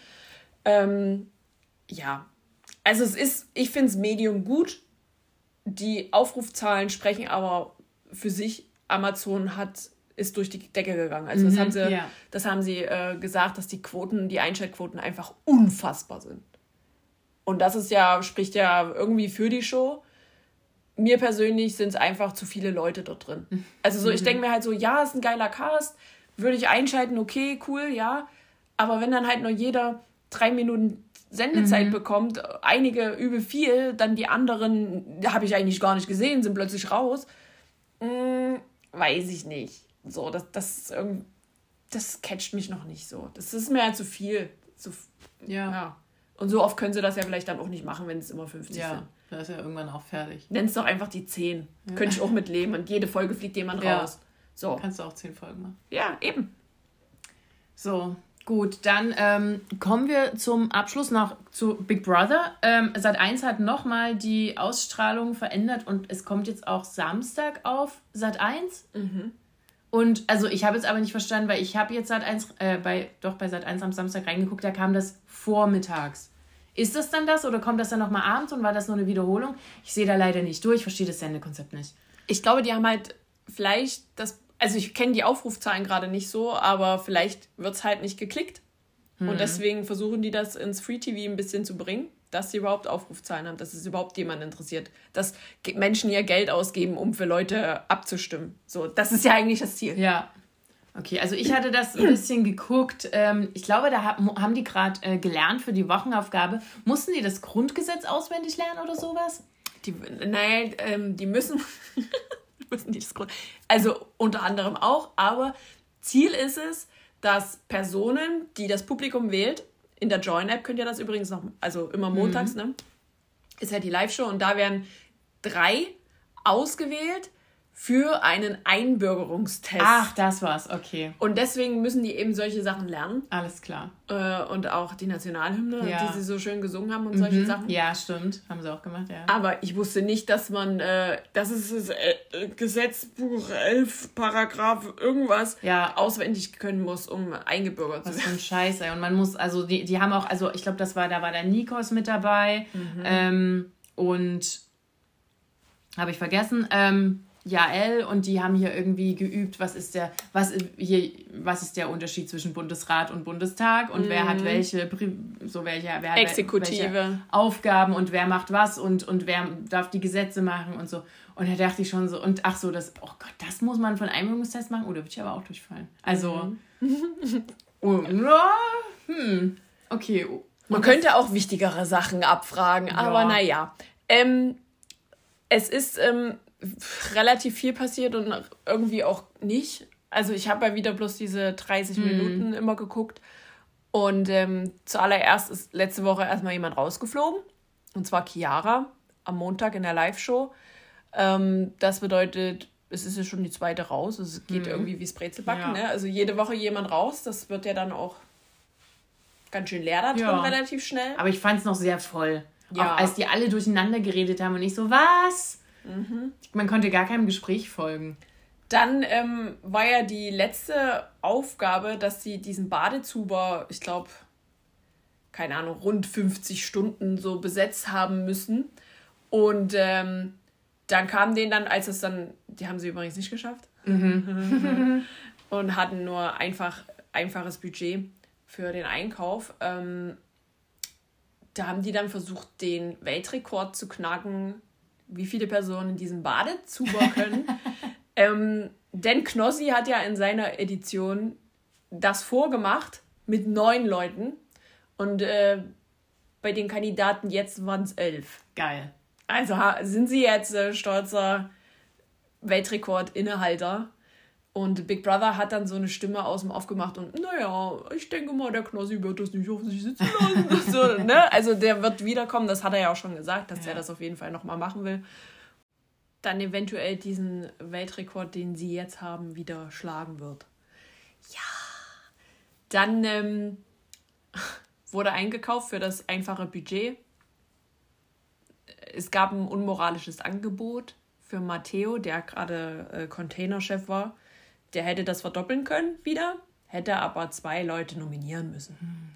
Ja, also ich finde es Medium gut. Die Aufrufzahlen sprechen aber für sich. Amazon ist durch die Decke gegangen. Also das haben sie gesagt, dass die Einschaltquoten einfach unfassbar sind. Und das spricht ja irgendwie für die Show. Mir persönlich sind es einfach zu viele Leute dort drin. Also ich denke mir halt so, ja, ist ein geiler Cast, würde ich einschalten, okay, cool, ja. Aber wenn dann halt nur jeder 3 Minuten Sendezeit bekommt, einige übel viel, dann die anderen, habe ich eigentlich gar nicht gesehen, sind plötzlich raus. Weiß ich nicht. So, das catcht mich noch nicht so. Das ist mir halt zu viel. Ja. Und so oft können sie das ja vielleicht dann auch nicht machen, wenn es immer 50 sind. Ja, da ist ja irgendwann auch fertig. Nenn's doch einfach die 10. Ja. Könnte ich auch mitleben und jede Folge fliegt jemand raus. So. Kannst du auch 10 Folgen machen. Ja, eben. So, gut, dann kommen wir zum Abschluss noch zu Big Brother. Sat.1 hat nochmal die Ausstrahlung verändert und es kommt jetzt auch Samstag auf Sat.1. Und also ich habe jetzt aber nicht verstanden, weil ich habe jetzt Sat.1 bei Sat.1 am Samstag reingeguckt, da kam das vormittags. Ist das dann das oder kommt das dann nochmal abends und war das nur eine Wiederholung? Ich sehe da leider nicht durch, ich verstehe das Sendekonzept nicht. Ich glaube, die haben halt vielleicht also ich kenne die Aufrufzahlen gerade nicht so, aber vielleicht wird es halt nicht geklickt. Und deswegen versuchen die das ins Free TV ein bisschen zu bringen, dass sie überhaupt Aufrufzahlen haben, dass es überhaupt jemanden interessiert. Dass Menschen ihr Geld ausgeben, um für Leute abzustimmen. So, das ist ja eigentlich das Ziel. Ja. Okay, also ich hatte das ein bisschen geguckt. Ich glaube, da haben die gerade gelernt für die Wochenaufgabe. Mussten die das Grundgesetz auswendig lernen oder sowas? Die müssen... Also unter anderem auch, aber Ziel ist es, dass Personen, die das Publikum wählt, in der Join-App könnt ihr das übrigens noch, also immer montags, ne? Ist halt die Live-Show und da werden 3 ausgewählt für einen Einbürgerungstest. Ach, das war's, okay. Und deswegen müssen die eben solche Sachen lernen. Alles klar. Und auch die Nationalhymne, die sie so schön gesungen haben und solche Sachen. Ja, stimmt. Haben sie auch gemacht, ja. Aber ich wusste nicht, dass man, das ist das Gesetzbuch 11, Paragraph irgendwas, auswendig können muss, um eingebürgert zu werden. Was für ein Scheiß, ey. Und man muss, also die haben auch, also ich glaube, da war der Nikos mit dabei. Und habe ich vergessen, Jael, und die haben hier irgendwie geübt, was ist der Unterschied zwischen Bundesrat und Bundestag und wer hat welche Exekutive, welche Aufgaben und wer macht was und wer darf die Gesetze machen und so. Und da dachte ich schon so, und ach so, das muss man von Einbürgerungstest machen? Oh, da würde ich aber auch durchfallen. Also, okay. Man könnte auch wichtigere Sachen abfragen, aber naja. Es ist relativ viel passiert und irgendwie auch nicht. Also ich habe ja wieder bloß diese 30 Minuten immer geguckt. Und zuallererst ist letzte Woche erstmal jemand rausgeflogen. Und zwar Chiara am Montag in der Live-Show. Das bedeutet, es ist ja schon die zweite raus. Es geht irgendwie wie das Brezelbacken. Ne? Also jede Woche jemand raus. Das wird ja dann auch ganz schön leer da drin, relativ schnell. Aber ich fand es noch sehr voll. Ja. Auch als die alle durcheinander geredet haben und ich so, was? Man konnte gar keinem Gespräch folgen. Dann war ja die letzte Aufgabe, dass sie diesen Badezuber, ich glaube, keine Ahnung, rund 50 Stunden so besetzt haben müssen. Und dann kam denen dann, die haben sie übrigens nicht geschafft. Und hatten nur einfaches Budget für den Einkauf. da haben die dann versucht, den Weltrekord zu knacken, wie viele Personen in diesem Badezimmer können. Denn Knossi hat ja in seiner Edition das vorgemacht mit 9 Leuten. Und bei den Kandidaten jetzt waren es 11. Geil. Also sind sie jetzt stolzer Weltrekordinnehalter. Und Big Brother hat dann so eine Stimme aus dem Off gemacht und naja, ich denke mal, der Knossi wird das nicht auf sich sitzen lassen. So, ne? Also der wird wiederkommen, das hat er ja auch schon gesagt, dass er das auf jeden Fall nochmal machen will. Dann eventuell diesen Weltrekord, den sie jetzt haben, wieder schlagen wird. Ja. Dann wurde eingekauft für das einfache Budget. Es gab ein unmoralisches Angebot für Matteo, der gerade Containerchef war. Der hätte das verdoppeln können wieder, hätte aber 2 Leute nominieren müssen.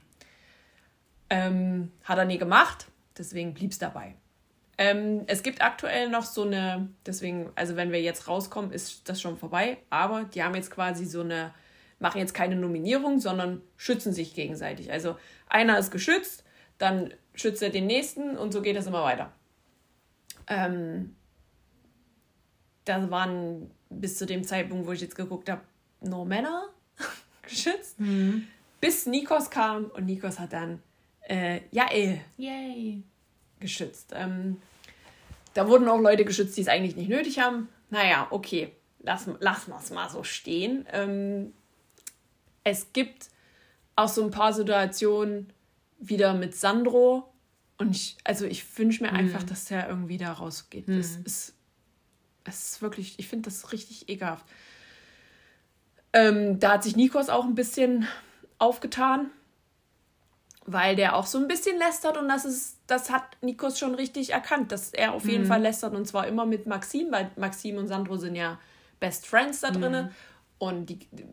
Hat er nie gemacht, deswegen blieb es dabei. Es gibt aktuell noch so eine, deswegen, also wenn wir jetzt rauskommen, ist das schon vorbei, aber die haben jetzt quasi so eine, machen jetzt keine Nominierung, sondern schützen sich gegenseitig. Also einer ist geschützt, dann schützt er den nächsten und so geht das immer weiter. Da waren bis zu dem Zeitpunkt, wo ich jetzt geguckt habe, nur Männer geschützt. Bis Nikos kam und Nikos hat dann Jael geschützt. Da wurden auch Leute geschützt, die es eigentlich nicht nötig haben. Naja, okay, lassen wir es mal so stehen. Es gibt auch so ein paar Situationen wieder mit Sandro und ich wünsche mir einfach, dass der irgendwie da rausgeht. Es ist wirklich, ich finde das richtig ekelhaft. Da hat sich Nikos auch ein bisschen aufgetan, weil der auch so ein bisschen lästert und das hat Nikos schon richtig erkannt, dass er auf jeden Fall lästert und zwar immer mit Maxim, weil Maxim und Sandro sind ja Best Friends da drinnen und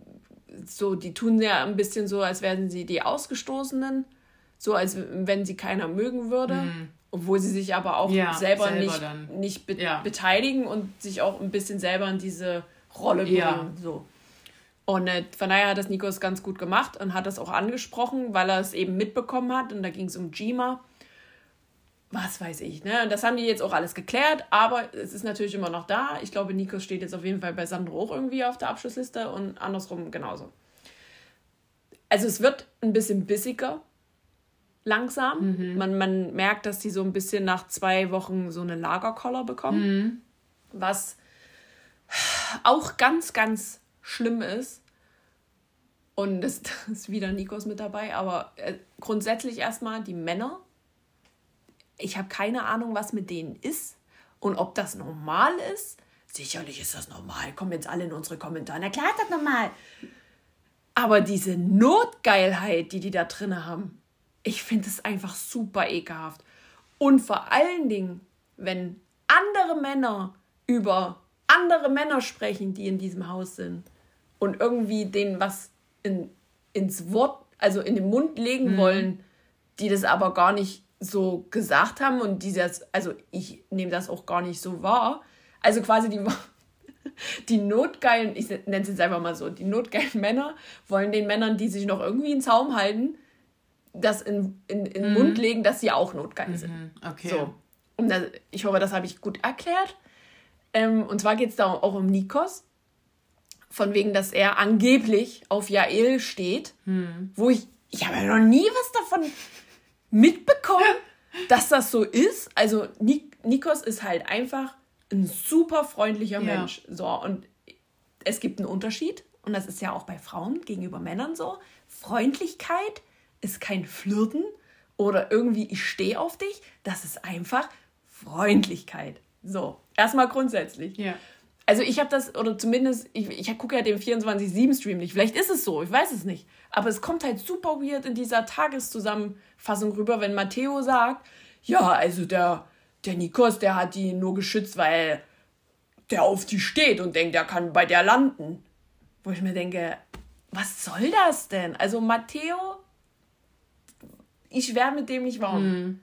die tun ja ein bisschen so, als wären sie die Ausgestoßenen, so als wenn sie keiner mögen würde. Obwohl sie sich aber auch selber nicht beteiligen und sich auch ein bisschen selber in diese Rolle bringen. Ja. So. Und von daher hat das Nikos ganz gut gemacht und hat das auch angesprochen, weil er es eben mitbekommen hat. Und da ging es um Jima. Was weiß ich, ne? Und das haben die jetzt auch alles geklärt, aber es ist natürlich immer noch da. Ich glaube, Nikos steht jetzt auf jeden Fall bei Sandro auch irgendwie auf der Abschlussliste und andersrum genauso. Also es wird ein bisschen bissiger. Langsam. Man merkt, dass die so ein bisschen nach 2 Wochen so eine Lagerkoller bekommen. Was auch ganz, ganz schlimm ist. Und das ist wieder Nikos mit dabei. Aber grundsätzlich erstmal die Männer. Ich habe keine Ahnung, was mit denen ist. Und ob das normal ist. Sicherlich ist das normal. Kommen jetzt alle in unsere Kommentare. Na klar ist das normal. Aber diese Notgeilheit, die da drin haben, ich finde es einfach super ekelhaft. Und vor allen Dingen, wenn andere Männer über andere Männer sprechen, die in diesem Haus sind und irgendwie denen was ins Wort, also in den Mund legen wollen, die das aber gar nicht so gesagt haben und ich nehme das auch gar nicht so wahr. Also quasi die notgeilen, ich nenne es jetzt einfach mal so, die notgeilen Männer wollen den Männern, die sich noch irgendwie in Zaum halten, das in den Mund legen, dass sie auch notgeil sind. Okay. So. Und ich hoffe, das habe ich gut erklärt. Und zwar geht es da auch um Nikos. Von wegen, dass er angeblich auf Jael steht. Wo ich habe ja noch nie was davon mitbekommen, dass das so ist. Also Nikos ist halt einfach ein super freundlicher Mensch. So, und es gibt einen Unterschied. Und das ist ja auch bei Frauen gegenüber Männern so. Freundlichkeit ist kein Flirten oder irgendwie ich stehe auf dich. Das ist einfach Freundlichkeit. So, erstmal grundsätzlich. Ja. Also ich habe das, oder zumindest, ich gucke ja den 24/7-Stream nicht. Vielleicht ist es so, ich weiß es nicht. Aber es kommt halt super weird in dieser Tageszusammenfassung rüber, wenn Matteo sagt, ja, also der Nikos, der hat die nur geschützt, weil der auf die steht und denkt, er kann bei der landen. Wo ich mir denke, was soll das denn? Also Matteo, ich werde mit dem nicht warm.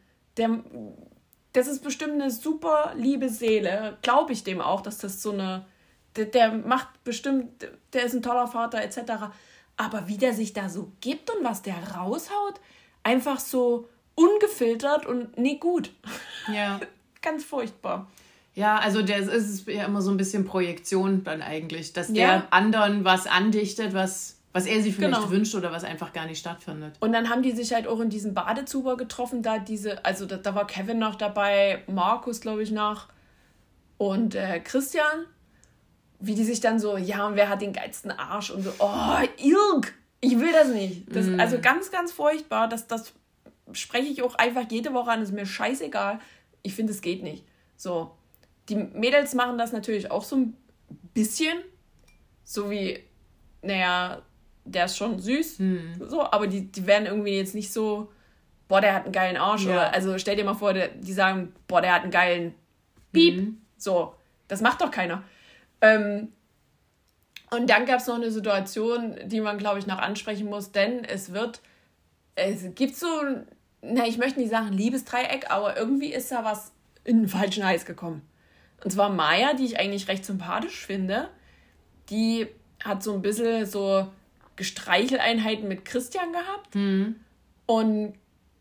Das ist bestimmt eine super liebe Seele. Glaube ich dem auch, dass das so eine... Der macht bestimmt... Der ist ein toller Vater, etc. Aber wie der sich da so gibt und was der raushaut, einfach so ungefiltert und nie gut. Ja. Ganz furchtbar. Ja, also das ist ja immer so ein bisschen Projektion dann eigentlich, dass der anderen was andichtet, was er sich vielleicht wünscht oder was einfach gar nicht stattfindet. Und dann haben die sich halt auch in diesem Badezuber getroffen, da war Kevin noch dabei, Markus, glaube ich, noch und Christian, wie die sich dann so, ja, und wer hat den geilsten Arsch und so, oh, Irk, ich will das nicht. Das, also ganz, ganz furchtbar, das spreche ich auch einfach jede Woche an, ist mir scheißegal. Ich finde, es geht nicht. So, die Mädels machen das natürlich auch so ein bisschen, so wie, naja, der ist schon süß, so, aber die werden irgendwie jetzt nicht so, boah, der hat einen geilen Arsch. Ja. Oder, also stell dir mal vor, die sagen, boah, der hat einen geilen Piep. So, das macht doch keiner. Und dann gab es noch eine Situation, die man, glaube ich, noch ansprechen muss, denn es gibt so, ich möchte nicht sagen Liebesdreieck, aber irgendwie ist da was in den falschen Hals gekommen. Und zwar Maya, die ich eigentlich recht sympathisch finde, die hat so ein bisschen so Gestreicheleinheiten mit Christian gehabt. Und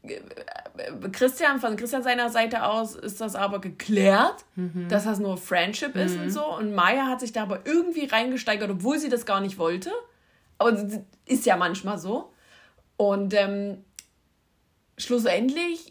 von Christian seiner Seite aus ist das aber geklärt, dass das nur Friendship ist und so. Und Maya hat sich da aber irgendwie reingesteigert, obwohl sie das gar nicht wollte. Aber das ist ja manchmal so. Und schlussendlich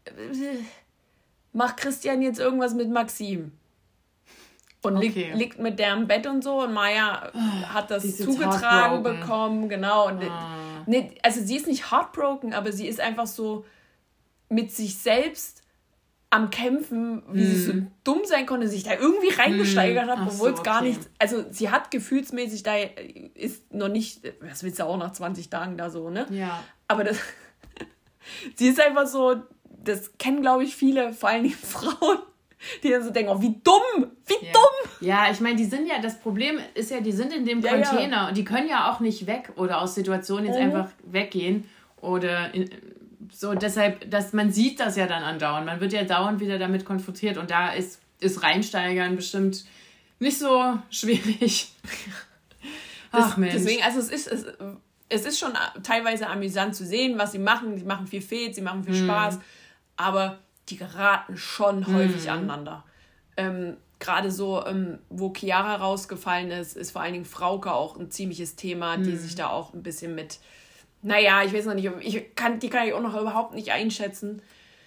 macht Christian jetzt irgendwas mit Maxim. Und liegt mit der im Bett und so. Und Maya hat das zugetragen bekommen. Genau. Und also sie ist nicht heartbroken, aber sie ist einfach so mit sich selbst am Kämpfen, wie sie so dumm sein konnte, sich da irgendwie reingesteigert hat, obwohl es gar nichts... Also sie hat gefühlsmäßig, da ist noch nicht... Das willst du auch nach 20 Tagen da so, ne? Ja. Aber das... sie ist einfach so... Das kennen, glaube ich, viele, vor allen Dingen Frauen, die dann so denken, oh, wie dumm! Ja, ich meine, die sind ja... Das Problem ist ja, die sind in dem Container und die können ja auch nicht weg oder aus Situationen jetzt einfach weggehen oder... So, deshalb, man sieht das ja dann andauernd. Man wird ja dauernd wieder damit konfrontiert und da ist Reinsteigern bestimmt nicht so schwierig. Ach Mensch. Deswegen, also es ist schon teilweise amüsant zu sehen, was sie machen. Sie machen viel Fehlt, sie machen viel Spaß, aber die geraten schon häufig aneinander. Gerade so, wo Chiara rausgefallen ist vor allen Dingen Frauke auch ein ziemliches Thema, die sich da auch ein bisschen mit... Naja, ich weiß noch nicht, die kann ich auch noch überhaupt nicht einschätzen.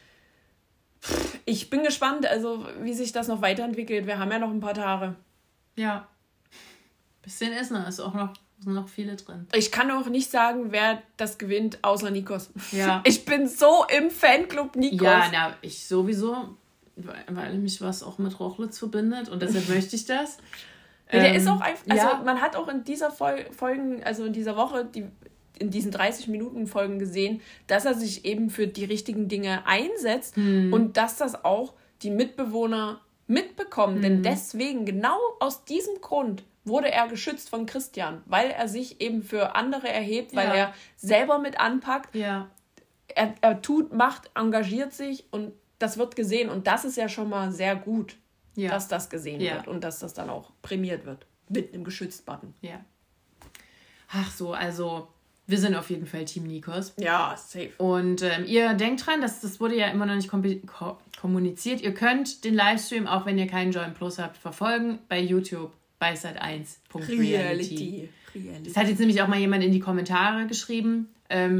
Ich bin gespannt, also wie sich das noch weiterentwickelt. Wir haben ja noch ein paar Tage. Ja. Bisschen ist noch viele drin. Ich kann auch nicht sagen, wer das gewinnt, außer Nikos. Ja. Ich bin so im Fanclub Nikos. Ja, ich sowieso, weil mich was auch mit Rochlitz verbindet und deshalb möchte ich das. Der ist auch einfach, also man hat auch in dieser Folgen, also in dieser Woche, in diesen 30-Minuten-Folgen gesehen, dass er sich eben für die richtigen Dinge einsetzt und dass das auch die Mitbewohner mitbekommen. Denn deswegen, genau aus diesem Grund, wurde er geschützt von Christian, weil er sich eben für andere erhebt, weil er selber mit anpackt. Ja. Er macht, engagiert sich und das wird gesehen. Und das ist ja schon mal sehr gut, dass das gesehen wird und dass das dann auch prämiert wird. Mit einem Geschützt-Button. Ja. Ach so, also... Wir sind auf jeden Fall Team Nikos. Ja, safe. Und ihr denkt dran, das wurde ja immer noch nicht kommuniziert. Ihr könnt den Livestream, auch wenn ihr keinen Join Plus habt, verfolgen bei YouTube bei sat1.reality. Das hat jetzt nämlich auch mal jemand in die Kommentare geschrieben,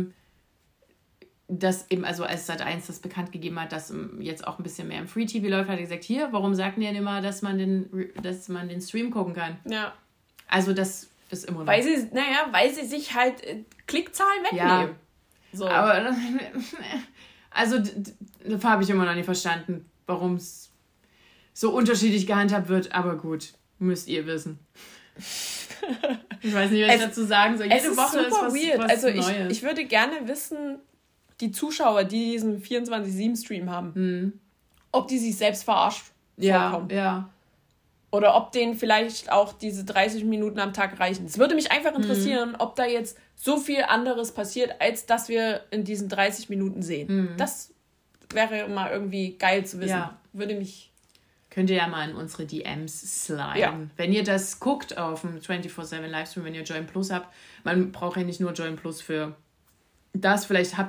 dass eben, also als Sat1 das bekannt gegeben hat, dass jetzt auch ein bisschen mehr im Free TV läuft, hat er gesagt, hier, warum sagten die denn immer, dass man den Stream gucken kann? Ja. Also das ist immer noch. Weil sie sich halt Klickzahlen wegnehmen. Ja. So. Aber, also, das habe ich immer noch nicht verstanden, warum es so unterschiedlich gehandhabt wird. Aber gut, müsst ihr wissen. Ich weiß nicht, was ich dazu sagen soll. Jede Woche ist was weird. Also Neues. Ich würde gerne wissen, die Zuschauer, die diesen 24/7-Stream haben, ob die sich selbst verarscht vorkommen. Ja. Oder ob denen vielleicht auch diese 30 Minuten am Tag reichen. Es würde mich einfach interessieren, ob da jetzt so viel anderes passiert, als dass wir in diesen 30 Minuten sehen. Das wäre mal irgendwie geil zu wissen. Ja. Würde mich... Könnt ihr ja mal in unsere DMs sliden. Ja. Wenn ihr das guckt auf dem 24/7 Livestream, wenn ihr Join Plus habt, man braucht ja nicht nur Join Plus für das. Vielleicht habt ihr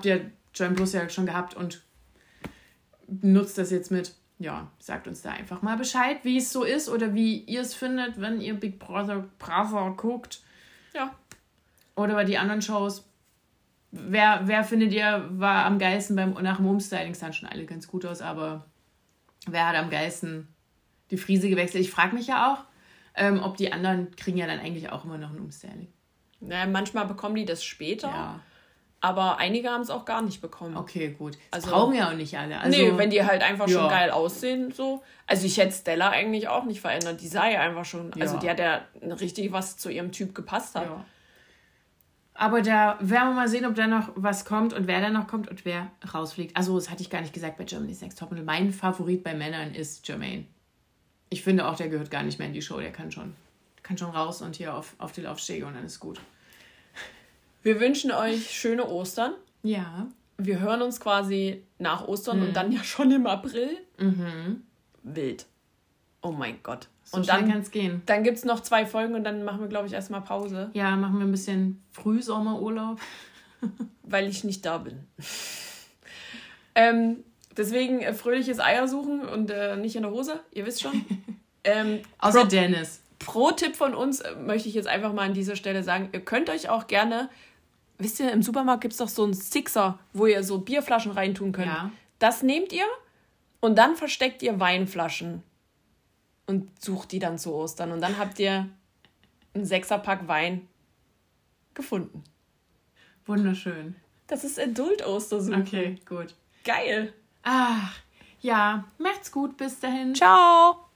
Join Plus ja schon gehabt und nutzt das jetzt mit. Ja, sagt uns da einfach mal Bescheid, wie es so ist oder wie ihr es findet, wenn ihr Big Brother guckt. Ja. Oder bei die anderen Shows. Wer findet ihr, war am geilsten nach dem Umstyling? Sahen schon alle ganz gut aus, aber wer hat am geilsten die Frise gewechselt? Ich frage mich ja auch, ob die anderen kriegen ja dann eigentlich auch immer noch ein Umstyling. Naja, manchmal bekommen die das später. Ja. Aber einige haben es auch gar nicht bekommen. Okay, gut. Das brauchen ja auch nicht alle. Also, nee, wenn die halt einfach schon geil aussehen, so. Also ich hätte Stella eigentlich auch nicht verändert. Die sah ja einfach schon, also die hat ja richtig was zu ihrem Typ gepasst hat. Ja. Aber da werden wir mal sehen, ob da noch was kommt und wer da noch kommt und wer rausfliegt. Also das hatte ich gar nicht gesagt bei Germany's Next Topmodel. Mein Favorit bei Männern ist Jermaine. Ich finde auch, der gehört gar nicht mehr in die Show. Der kann schon raus und hier auf die Laufstege und dann ist gut. Wir wünschen euch schöne Ostern. Ja. Wir hören uns quasi nach Ostern und dann ja schon im April. Mhm. Wild. Oh mein Gott. So und dann dann kann es gehen. Dann gibt es noch 2 Folgen und dann machen wir, glaube ich, erstmal Pause. Ja, machen wir ein bisschen Frühsommerurlaub. Weil ich nicht da bin. Deswegen fröhliches Eiersuchen und nicht in der Hose. Ihr wisst schon. Außer Dennis. Pro-Tipp von uns möchte ich jetzt einfach mal an dieser Stelle sagen. Ihr könnt euch auch gerne... Wisst ihr, im Supermarkt gibt es doch so einen Sixer, wo ihr so Bierflaschen reintun könnt. Ja. Das nehmt ihr und dann versteckt ihr Weinflaschen und sucht die dann zu Ostern. Und dann habt ihr einen 6er-Pack Wein gefunden. Wunderschön. Das ist Adult-Ostersuche. Okay, gut. Geil. Ach, ja. Macht's gut. Bis dahin. Ciao.